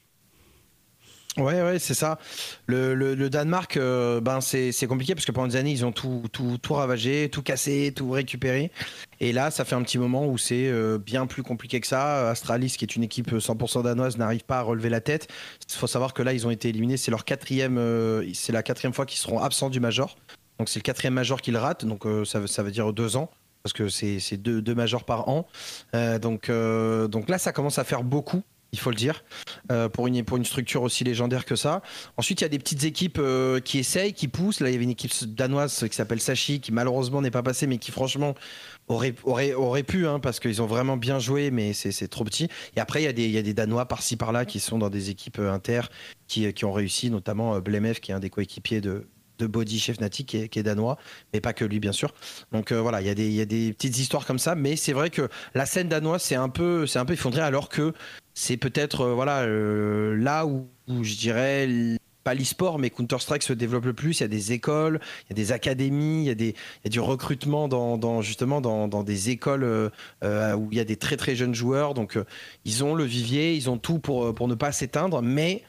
Ouais, ouais, c'est ça. Le, le- le Danemark, euh, ben c'est c'est compliqué parce que pendant des années, ils ont tout, tout, tout ravagé, tout cassé, tout récupéré. Et là, ça fait un petit moment où c'est euh, bien plus compliqué que ça. Astralis, qui est une équipe cent pour cent danoise, n'arrive pas à relever la tête. Il faut savoir que là, ils ont été éliminés. C'est leur quatrième, euh, c'est la quatrième fois qu'ils seront absents du Major. Donc c'est le quatrième Major qu'ils ratent. Donc euh, ça, veut- ça veut dire deux ans. Parce que c'est c'est deux, deux Majors par an. Euh, donc, euh, donc là, ça commence à faire beaucoup. Il faut le dire, euh, pour, une, pour une structure aussi légendaire que ça. Ensuite, il y a des petites équipes euh, qui essayent, qui poussent. Là, il y avait une équipe danoise qui s'appelle Sachi, qui malheureusement n'est pas passée, mais qui franchement aurait, aurait, aurait pu, hein, parce qu'ils ont vraiment bien joué, mais c'est c'est trop petit. Et après, il y a des, il y a des Danois par-ci par-là qui sont dans des équipes euh, inter, qui, qui ont réussi, notamment euh, Blemef, qui est un des coéquipiers de, de Body chez Fnatic, qui est, qui est danois, mais pas que lui, bien sûr. Donc euh, voilà, il y, a des- il y a des petites histoires comme ça, mais c'est vrai que la scène danoise, c'est un peu, c'est un peu effondré, alors que c'est peut-être euh, voilà euh, là où, où je dirais l- pas l'e-sport, mais Counter-Strike se développe le plus. Il y a des écoles, il y a des académies, il y a, des, il y a du recrutement dans, dans- justement dans, dans des écoles euh, euh, où il y a des très très jeunes joueurs. Donc euh, ils ont le vivier, ils ont tout pour, pour ne pas s'éteindre, mais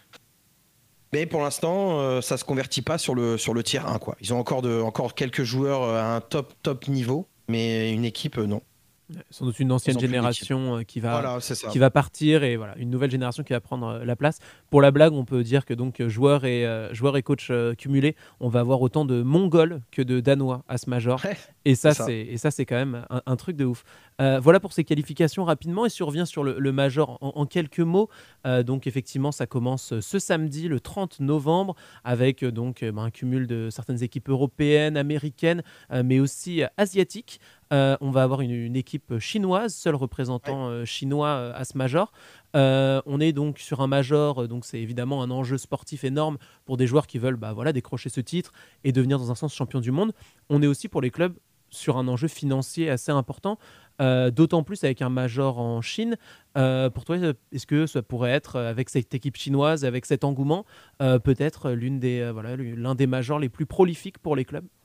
mais pour l'instant, euh, ça se convertit pas sur le, sur le tier un, quoi. Ils ont encore, de, encore quelques joueurs euh, à un top, top niveau, mais une équipe, euh, non. Sans doute une ancienne Ils ont plus génération euh, qui va Voilà, c'est ça. qui va partir et voilà une nouvelle génération qui va prendre euh, la place. Pour la blague, on peut dire que donc euh, joueurs et euh, joueurs et coachs euh, cumulés, on va avoir autant de Mongols que de Danois à ce major. Ouais, Et ça, c'est ça. c'est et ça, c'est quand même un, un truc de ouf. Euh, voilà pour ces qualifications rapidement. Et si on revient sur le, le major en, en quelques mots, euh, donc effectivement, ça commence ce samedi, le trente novembre, avec euh, donc euh, ben, un cumul de certaines équipes européennes, américaines, euh, mais aussi euh, asiatiques. Euh, on va avoir une, une équipe chinoise, seul représentant euh, chinois euh, à ce major. Euh, on est donc sur un major, euh, donc c'est évidemment un enjeu sportif énorme pour des joueurs qui veulent bah, voilà, décrocher ce titre et devenir dans un sens champion du monde. On est aussi pour les clubs sur un enjeu financier assez important, euh, d'autant plus avec un major en Chine. Euh, pour toi, est-ce que ça pourrait être, euh, avec cette équipe chinoise, avec cet engouement, euh, peut-être l'une des, euh, voilà, l'un des majors les plus prolifiques pour les clubs?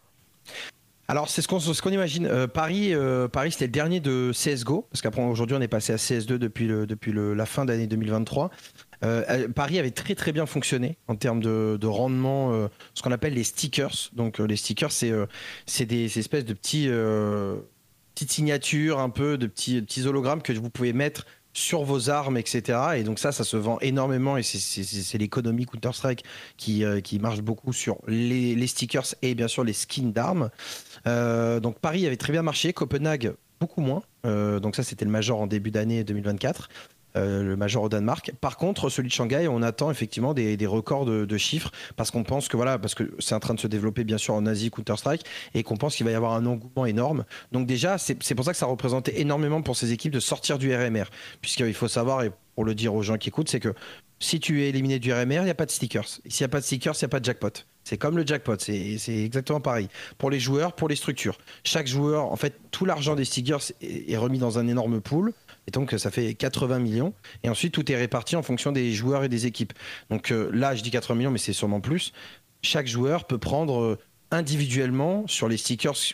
Alors, c'est ce qu'on ce qu'on imagine. Euh, Paris, euh, Paris c'était le dernier de C S G O, parce qu'après, aujourd'hui, on est passé à C S deux depuis, le, depuis le, la fin d'année deux mille vingt-trois. Euh, euh, Paris avait très très bien fonctionné en termes de, de rendement, euh, ce qu'on appelle les stickers. Donc, euh, les stickers, c'est euh, c'est des ces espèces de petits, euh, petites signatures, un peu de petits, petits hologrammes que vous pouvez mettre sur vos armes, et cetera. Et donc ça, ça se vend énormément et c'est- c'est c'est- c'est l'économie Counter-Strike qui, euh, qui marche beaucoup sur les, les stickers et bien sûr les skins d'armes. Euh, donc Paris avait très bien marché, Copenhague beaucoup moins. Euh, donc ça, c'était le major en début d'année deux mille vingt-quatre. Euh, le major au Danemark. Par contre, celui de Shanghai, on attend effectivement des, des records de, de chiffres parce qu'on pense que voilà, parce que c'est en train de se développer bien sûr en Asie Counter-Strike et qu'on pense qu'il va y avoir un engouement énorme. Donc déjà, c'est c'est pour ça que ça représentait énormément pour ces équipes de sortir du R M R, puisqu'il faut savoir et pour le dire aux gens qui écoutent, c'est que si tu es éliminé du R M R, il n'y a pas de stickers. Et s'il n'y a pas de stickers, il n'y a pas de jackpot. C'est comme le jackpot, c'est c'est exactement pareil. Pour les joueurs, pour les structures. Chaque joueur, en fait, tout l'argent des stickers est, est remis dans un énorme pool. Et donc, ça fait quatre-vingts millions. Et ensuite, tout est réparti en fonction des joueurs et des équipes. Donc euh, là, je dis quatre-vingts millions, mais c'est sûrement plus. Chaque joueur peut prendre euh, individuellement sur les stickers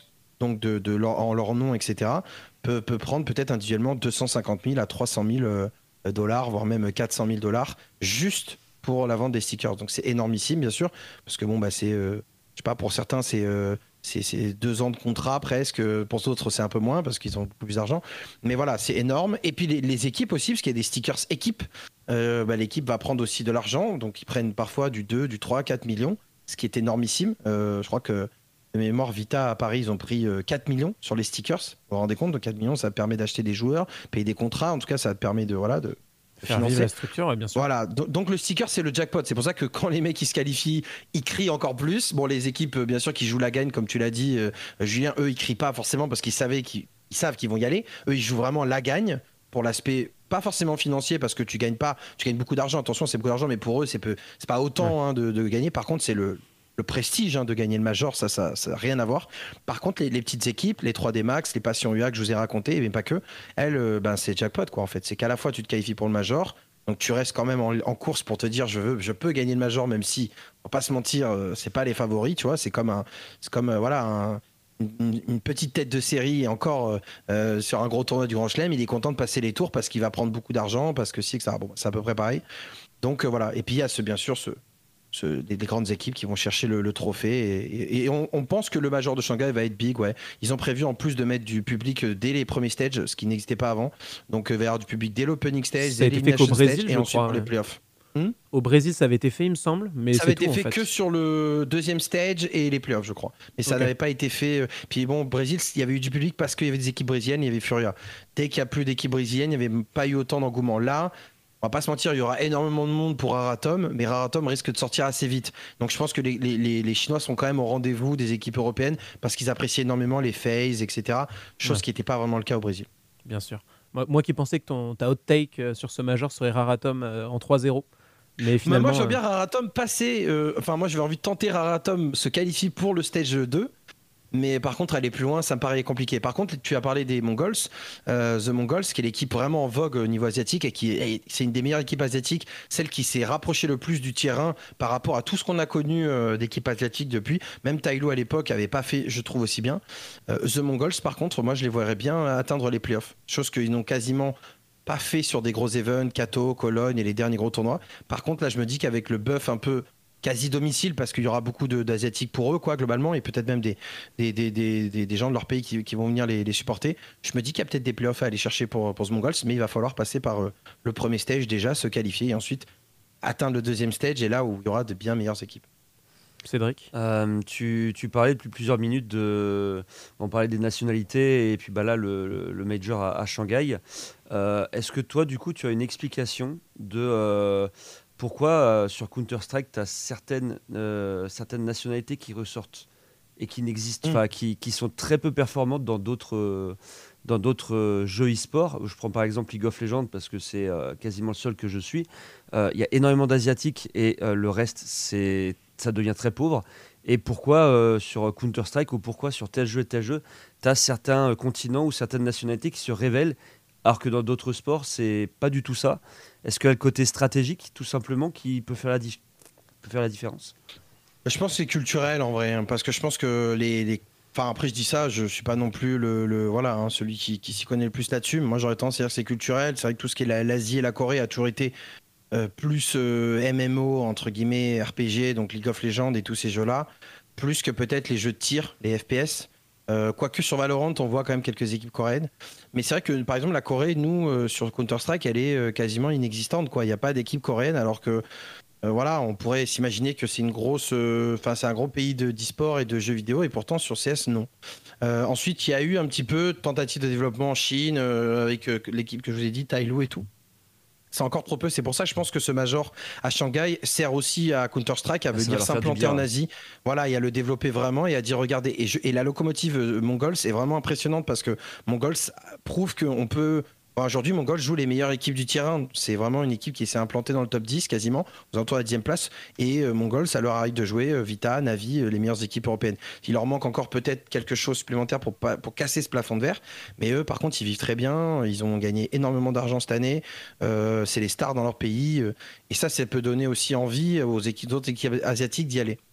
donc de, de leur, en leur nom, et cetera, peut, peut prendre peut-être individuellement deux cent cinquante mille à trois cent mille euh, dollars, voire même quatre cent mille dollars, juste pour la vente des stickers. Donc c'est énormissime, bien sûr, parce que bon, bah, c'est, euh, je sais pas, pour certains, c'est, euh, c'est, c'est deux ans de contrat presque, pour d'autres, c'est un peu moins, parce qu'ils ont beaucoup plus d'argent. Mais voilà, c'est énorme. Et puis les, les équipes aussi, parce qu'il y a des stickers équipes, euh, bah, l'équipe va prendre aussi de l'argent, donc ils prennent parfois du deux, du trois, quatre millions, ce qui est énormissime. Euh, je crois que de mémoire, Vita à Paris, ils ont pris euh, quatre millions sur les stickers. Vous vous rendez compte, de quatre millions, ça permet d'acheter des joueurs, payer des contrats. En tout cas, ça permet de, voilà, de Faire vivre financer. la structure, ouais, bien sûr. Voilà, Do- donc le sticker, c'est le jackpot. C'est pour ça que quand les mecs ils se qualifient, ils crient encore plus. Bon, les équipes, euh, bien sûr, qui jouent la gagne, comme tu l'as dit, euh, Julien, eux, ils crient pas forcément parce qu'ils savaient qu'ils ils savent qu'ils vont y aller. Eux, ils jouent vraiment la gagne pour l'aspect pas forcément financier parce que tu gagnes pas, tu gagnes beaucoup d'argent. Attention, c'est beaucoup d'argent, mais pour eux, c'est peu, c'est pas autant hein, de, de gagner. Par contre, c'est le le prestige hein, de gagner le major, ça, ça, ça n'a rien à voir. Par contre, les, les petites équipes, les trois D Max, les Passion U A que je vous ai raconté, mais pas que, elles, euh, ben, c'est jackpot quoi en fait. C'est qu'à la fois tu te qualifies pour le major, donc tu restes quand même en, en course pour te dire je veux, je peux gagner le major, même si, on va pas se mentir, euh, c'est pas les favoris, tu vois. C'est comme un, c'est comme euh, voilà un, une, une petite tête de série et encore euh, euh, sur un gros tournoi du Grand Chelem, il est content de passer les tours parce qu'il va prendre beaucoup d'argent, parce que si que ça, bon, c'est à peu près pareil. Donc euh, voilà. Et puis il y a ce, bien sûr ce Ce, des, des grandes équipes qui vont chercher le, le trophée et, et- et on, on pense que le major de Shanghai va être big, ouais. Ils ont prévu en plus de mettre du public euh, dès les premiers stages, ce qui n'existait pas avant. Donc euh, il va y avoir du public dès l'opening stage, Ça a dès été fait qu'au l'elimination Brésil, stage et je ensuite crois, pour les ouais. playoffs. Au Brésil, ça avait été fait, il me semble, mais Ça avait c'est tout été en fait, fait. que sur le deuxième stage et les playoffs, je crois. Mais ça Ok. n'avait pas été fait. euh, Puis bon, Brésil, il y avait eu du public parce qu'il y avait des équipes brésiliennes, il y avait Furia. Dès qu'il n'y a plus d'équipes brésiliennes, il n'y avait pas eu autant d'engouement. Là, on va pas se mentir, il y aura énormément de monde pour Raratom, mais Raratom risque de sortir assez vite. Donc je pense que les, les- les- les Chinois sont quand même au rendez-vous des équipes européennes parce qu'ils apprécient énormément les phases, et cetera. Chose Ouais. qui n'était pas vraiment le cas au Brésil. Bien sûr. Moi, moi qui pensais que ton, ta hot take euh, sur ce major serait Raratom euh, en trois zéro. Mais Mais finalement. moi, je vois euh, bien Raratom passer. euh, Enfin, moi, j'avais envie de tenter Raratom se qualifier pour le stage deux. Mais par contre, aller plus loin, ça me paraît compliqué. Par contre, tu as parlé des Mongols, euh, The Mongols, qui est l'équipe vraiment en vogue au niveau asiatique et qui est, c'est une des meilleures équipes asiatiques, celle qui s'est rapprochée le plus du tier un par rapport à tout ce qu'on a connu euh, d'équipes asiatiques depuis. Même Tailou à l'époque avait pas fait, je trouve, aussi bien. Euh, The Mongols, par contre, moi, je les verrais bien atteindre les playoffs, chose qu'ils n'ont quasiment pas fait sur des gros events, Kato, Cologne et les derniers gros tournois. Par contre, là, je me dis qu'avec le buff un peu quasi domicile, parce qu'il y aura beaucoup de- d'Asiatiques pour eux, quoi, globalement, et peut-être même des, des, des, des, des- des gens de leur pays qui, qui vont venir les, les supporter. Je me dis qu'il y a peut-être des playoffs à aller chercher pour, pour ce Mongols, mais il va falloir passer par euh, le premier stage déjà, se qualifier, et ensuite atteindre le deuxième stage, et là où il y aura de bien meilleures équipes. Cédric. Euh, tu, tu parlais depuis plusieurs minutes de. On parlait des nationalités et puis bah là, le, le- le major à, à Shanghai. Euh, Est-ce que toi, du coup, tu as une explication de euh, pourquoi euh, sur Counter-Strike, tu as certaines, euh, certaines nationalités qui ressortent et qui n'existent, Mm. enfin, qui, qui sont très peu performantes dans d'autres. euh, dans d'autres euh, jeux e-sport. Je prends par exemple League of Legends parce que c'est euh, quasiment le seul que je suis. Euh, Il y a énormément d'Asiatiques et euh, le reste, c'est, ça devient très pauvre. Et pourquoi euh, sur Counter-Strike ou pourquoi sur tel jeu et tel jeu, tu as certains euh, continents ou certaines nationalités qui se révèlent alors que dans d'autres sports, c'est pas du tout ça. Est-ce qu'il y a le côté stratégique, tout simplement, qui peut faire la, dif- peut faire la différence? Je pense que c'est culturel en vrai, hein, parce que je pense que les, les- Enfin, après, je dis ça, je suis pas non plus le, le- voilà, hein, celui qui, qui s'y connaît le plus là-dessus. Mais moi, j'aurais tendance à dire que c'est culturel. C'est vrai que tout ce qui est la- l'Asie et la Corée a toujours été euh, plus euh, M M O, entre guillemets, R P G, donc League of Legends et tous ces jeux-là, plus que peut-être les jeux de tir, les F P S. Euh, quoique sur Valorant, on voit quand même quelques équipes coréennes. Mais c'est vrai que, par exemple, la Corée, nous, euh, sur Counter-Strike, elle est euh, quasiment inexistante, quoi. Il n'y a pas d'équipe coréenne, alors que euh, voilà, on pourrait s'imaginer que c'est une grosse, euh, enfin c'est un gros pays de d'e-sport et de jeux vidéo, et pourtant sur C S non. Euh, ensuite, il y a eu un petit peu de tentatives de développement en Chine euh, avec euh, l'équipe que je vous ai dit, Tailou et tout. C'est encore trop peu. C'est pour ça que je pense que ce major à Shanghai sert aussi à Counter-Strike à Ah, ça va venir leur faire du s'implanter bien, en ouais. Asie. Voilà, et à le développer vraiment et à dire regardez. Et, je- et la locomotive euh, Mongols est vraiment impressionnante parce que Mongols prouve qu'on peut. Enfin, aujourd'hui, Mongols joue les meilleures équipes du terrain. C'est vraiment une équipe qui s'est implantée dans le top dix quasiment, aux alentours de la dixième place. Et euh, Mongols, ça leur arrive de jouer euh, Vita, Navi, euh, les meilleures équipes européennes. Il leur manque encore peut-être quelque chose supplémentaire pour, pas- pour casser ce plafond de verre. Mais eux, par contre, ils vivent très bien. Ils ont gagné énormément d'argent cette année. Euh, c'est les stars dans leur pays. euh, et ça, ça peut donner aussi envie aux équipes, d'autres équipes asiatiques d'y aller.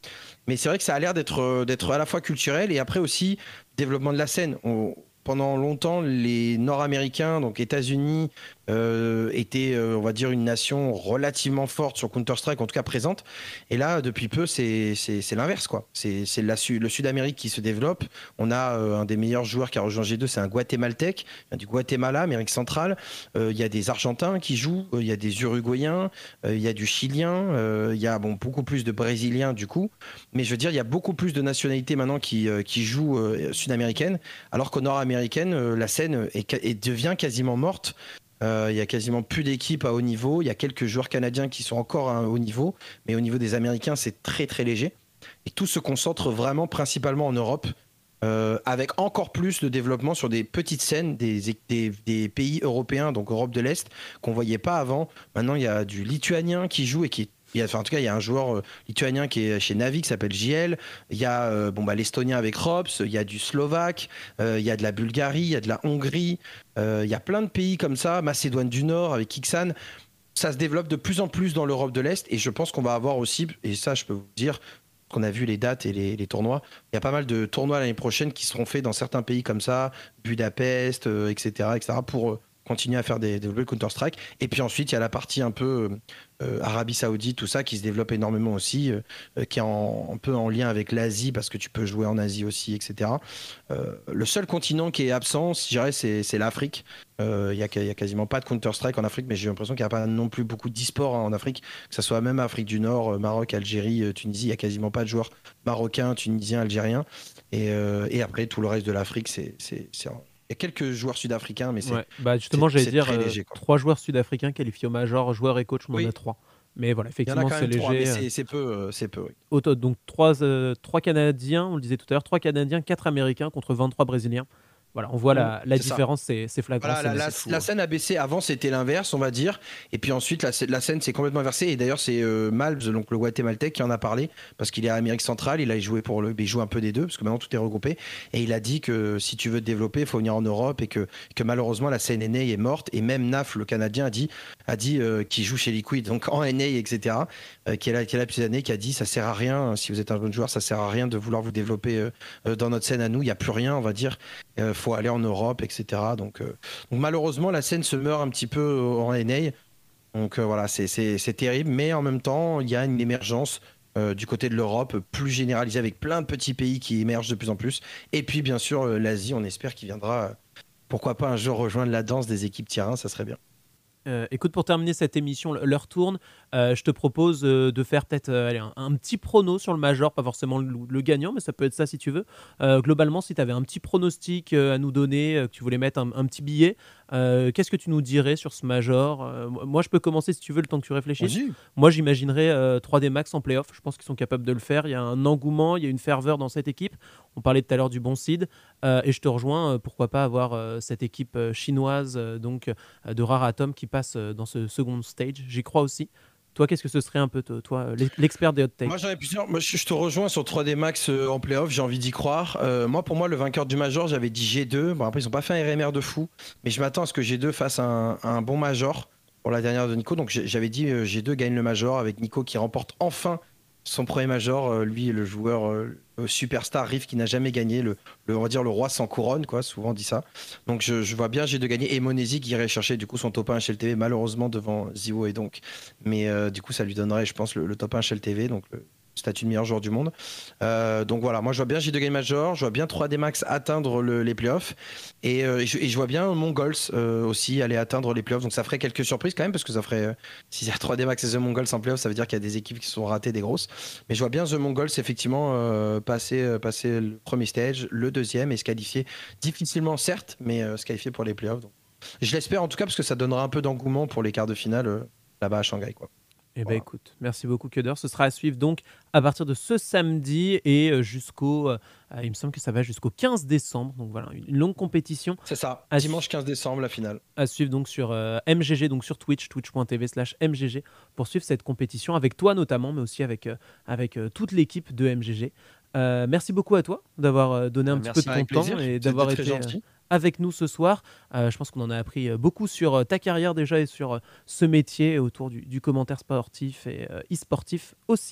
Mais c'est vrai que ça a l'air d'être, euh, d'être à la fois culturel et après aussi développement de la scène. On- pendant longtemps, les Nord-Américains, donc États-Unis, euh, étaient, euh, on va dire, une nation relativement forte sur Counter-Strike, en tout cas présente. Et là, depuis peu, c'est, c'est, c'est l'inverse, quoi. C'est, c'est la Su- le Sud-Amérique qui se développe. On a euh, un des meilleurs joueurs qui a rejoint G deux, c'est un Guatémaltèque, il vient du Guatemala, Amérique centrale. Euh, Il y a des Argentins qui jouent, euh, il y a des Uruguayens, euh, il y a du Chilien, euh, il y a bon, beaucoup plus de Brésiliens du coup. Mais je veux dire, il y a beaucoup plus de nationalités maintenant qui, euh, qui jouent euh, sud-américaines, alors qu'au nord-américaine, euh, la scène est, ca- est- devient quasiment morte. Euh, Il y a quasiment plus d'équipes à haut niveau. Il y a quelques joueurs canadiens qui sont encore à un haut niveau, mais au niveau des Américains, c'est très très léger. Et tout se concentre vraiment principalement en Europe, euh, avec encore plus de développement sur des petites scènes des, des- des pays européens, donc Europe de l'Est, qu'on voyait pas avant. Maintenant, il y a du lituanien qui joue et qui il y a, enfin, en tout cas, il y a un joueur euh, lituanien qui est chez Navi qui s'appelle J L. Il y a euh, bon, bah, l'estonien avec Rops. Il y a du slovaque. Euh, il y a de la Bulgarie. Il y a de la Hongrie. Euh, il y a plein de pays comme ça. Macédoine du Nord avec Kixan. Ça se développe de plus en plus dans l'Europe de l'Est. Et je pense qu'on va avoir aussi, et ça, je peux vous dire, qu'on a vu les dates et les, les tournois. Il y a pas mal de tournois l'année prochaine qui seront faits dans certains pays comme ça, Budapest, euh, et cetera, et cetera, pour euh, continuer à faire des, développer le Counter-Strike. Et puis ensuite, il y a la partie un peu euh, euh, Arabie Saoudite, tout ça, qui se développe énormément aussi, euh, euh, qui est en- un peu en lien avec l'Asie, parce que tu peux jouer en Asie aussi, et cetera. Euh, le seul continent qui est absent, je dirais, c'est c'est l'Afrique. Euh, Il y, a, il y a quasiment pas de Counter-Strike en Afrique, mais j'ai l'impression qu'il n'y a pas non plus beaucoup d'e-sport hein, en Afrique, que ce soit même Afrique du Nord, euh, Maroc, Algérie, euh, Tunisie, il n'y a quasiment pas de joueurs marocains, tunisiens, algériens. Et, euh, et après, tout le reste de l'Afrique, c'est. c'est- c'est- Il y a quelques joueurs sud-africains, mais c'est Ouais. Bah, justement, c'est- j'allais c'est dire très euh, léger, quoi. trois joueurs sud-africains qualifiés au Major, joueurs et coach, on en a Oui, trois. Mais voilà, il y en a effectivement, quand c'est même trois, mais léger. euh, c'est c'est peu, euh, c'est peu, oui. au to- donc trois, euh, trois Canadiens, on le disait tout à l'heure, trois Canadiens, quatre Américains contre vingt-trois Brésiliens. Voilà, on voit Mm, la, la c'est ça. différence, c'est c'est flagrant. Voilà, c'est la, mais la- c'est fou, la hein. scène a baissé. Avant, c'était l'inverse, on va dire. Et puis ensuite, la, scè- la scène s'est complètement inversée. Et d'ailleurs, c'est euh, Malbs, donc le Guatémaltèque, qui en a parlé parce qu'il est à Amérique centrale. Il a joué pour le, il joue un peu des deux parce que maintenant tout est regroupé. Et il a dit que si tu veux te développer, il faut venir en Europe et que, que malheureusement la scène N A est morte. Et même Naf, le Canadien, a dit, a dit euh, qui joue chez Liquid, donc en N A, et cetera. euh, qui est là, qui est là depuis des années, qui a dit ça sert à rien. Si vous êtes un bon joueur, ça sert à rien de vouloir vous développer euh, euh, dans notre scène à nous. Il y a plus rien, on va dire. Il faut aller en Europe, et cetera. Donc euh, donc malheureusement, la scène se meurt un petit peu en N A. Donc euh, voilà, c'est c'est- c'est terrible. Mais en même temps, il y a une émergence euh, du côté de l'Europe plus généralisée avec plein de petits pays qui émergent de plus en plus. Et puis bien sûr, euh, l'Asie, on espère qu'il viendra, euh, pourquoi pas un jour rejoindre la danse des équipes tier un, ça serait bien. Euh, écoute, pour terminer cette émission, l'heure tourne. Euh, je te propose euh, de faire peut-être euh, allez, un, un petit prono sur le Major, pas forcément le, le gagnant, mais ça peut être ça si tu veux. Euh, globalement, si tu avais un petit pronostic euh, à nous donner, euh, que tu voulais mettre un, un petit billet, euh, qu'est-ce que tu nous dirais sur ce Major? Euh, Moi, je peux commencer si tu veux, le temps que tu réfléchisses. Vas-y. Moi, j'imaginerais euh, trois D Max en playoff. Je pense qu'ils sont capables de le faire. Il y a un engouement, il y a une ferveur dans cette équipe. On parlait tout à l'heure du bon seed. Euh, et je te rejoins, euh, pourquoi pas avoir euh, cette équipe euh, chinoise euh, donc, euh, de Rare Atom qui passe euh, dans ce second stage. J'y crois aussi. Toi, qu'est-ce que ce serait un peu, toi, toi, l'ex- l'expert des hot takes? Moi j'en ai plusieurs. Moi, je je te rejoins sur trois D Max euh, en playoff, j'ai envie d'y croire. Euh, moi pour moi le vainqueur du Major, j'avais dit G deux. Bon après ils ont pas fait un R M R de fou, mais je m'attends à ce que G deux fasse un, un bon Major pour la dernière de Nico. Donc j'ai- j'avais dit euh, G deux gagne le Major avec Nico qui remporte enfin son premier Major. Euh, lui le joueur euh, le superstar Riff qui n'a jamais gagné, le, le- on va dire le roi sans couronne quoi, souvent on dit ça. Donc je, je vois bien G deux gagner et Monesi qui irait chercher du coup son top un H L T V malheureusement devant Ziwo et donc. Mais euh, du coup ça lui donnerait je pense le, le top un H L T V donc le statut de meilleur joueur du monde. Euh, donc voilà, moi je vois bien G deux Game Major, je vois bien trois D Max atteindre le- les playoffs et, euh, et je, et je vois bien Mongols euh, aussi aller atteindre les playoffs. Donc ça ferait quelques surprises quand même parce que ça ferait, euh, s'il y a trois D Max et The Mongols en playoffs, ça veut dire qu'il y a des équipes qui se sont ratées, des grosses. Mais je vois bien The Mongols effectivement euh, passer, euh, passer le premier stage, le deuxième et se qualifier difficilement certes, mais euh, se qualifier pour les playoffs. Donc, je l'espère en tout cas parce que ça donnera un peu d'engouement pour les quarts de finale euh, là-bas à Shanghai quoi. Eh ben Voilà. écoute, merci beaucoup Coder. Ce sera à suivre donc à partir de ce samedi et euh, jusqu'au, euh, il me semble que ça va jusqu'au quinze décembre. Donc voilà, une longue compétition C'est ça, Ah, dimanche quinze décembre la finale. à suivre donc sur euh, M G G, donc sur Twitch, twitch.tv slash MGG, pour suivre cette compétition avec toi notamment, mais aussi avec, euh, avec euh, toute l'équipe de M G G. Euh, merci beaucoup à toi d'avoir euh, donné un Ah, petit merci. peu de ton Avec plaisir, temps et c'était d'avoir très été euh, gentil. avec nous ce soir. Euh, je pense qu'on en a appris euh, beaucoup sur euh, ta carrière déjà et sur euh, ce métier autour du, du commentaire sportif et euh, e-sportif aussi.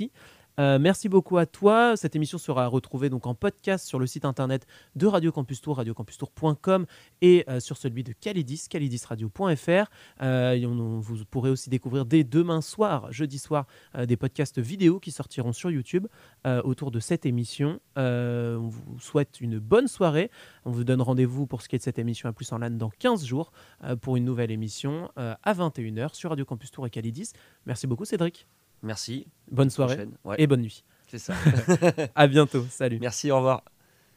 Euh, merci beaucoup à toi. Cette émission sera retrouvée donc en podcast sur le site internet de Radio Campus Tour, radio campus tour point com et euh, sur celui de Calidis, calidis radio point f r. Euh, et on- on- vous pourrez aussi découvrir dès demain soir, jeudi soir, euh, des podcasts vidéo qui sortiront sur YouTube euh, autour de cette émission. Euh, on vous souhaite une bonne soirée. On vous donne rendez-vous pour ce qui est de cette émission à plus en LAN dans quinze jours euh, pour une nouvelle émission euh, à vingt et une heures sur Radio Campus Tour et Calidis. Merci beaucoup Cédric. Merci. Bonne soirée Prochaine. Ouais, et bonne nuit. c'est ça. À bientôt. Salut. Merci, au revoir.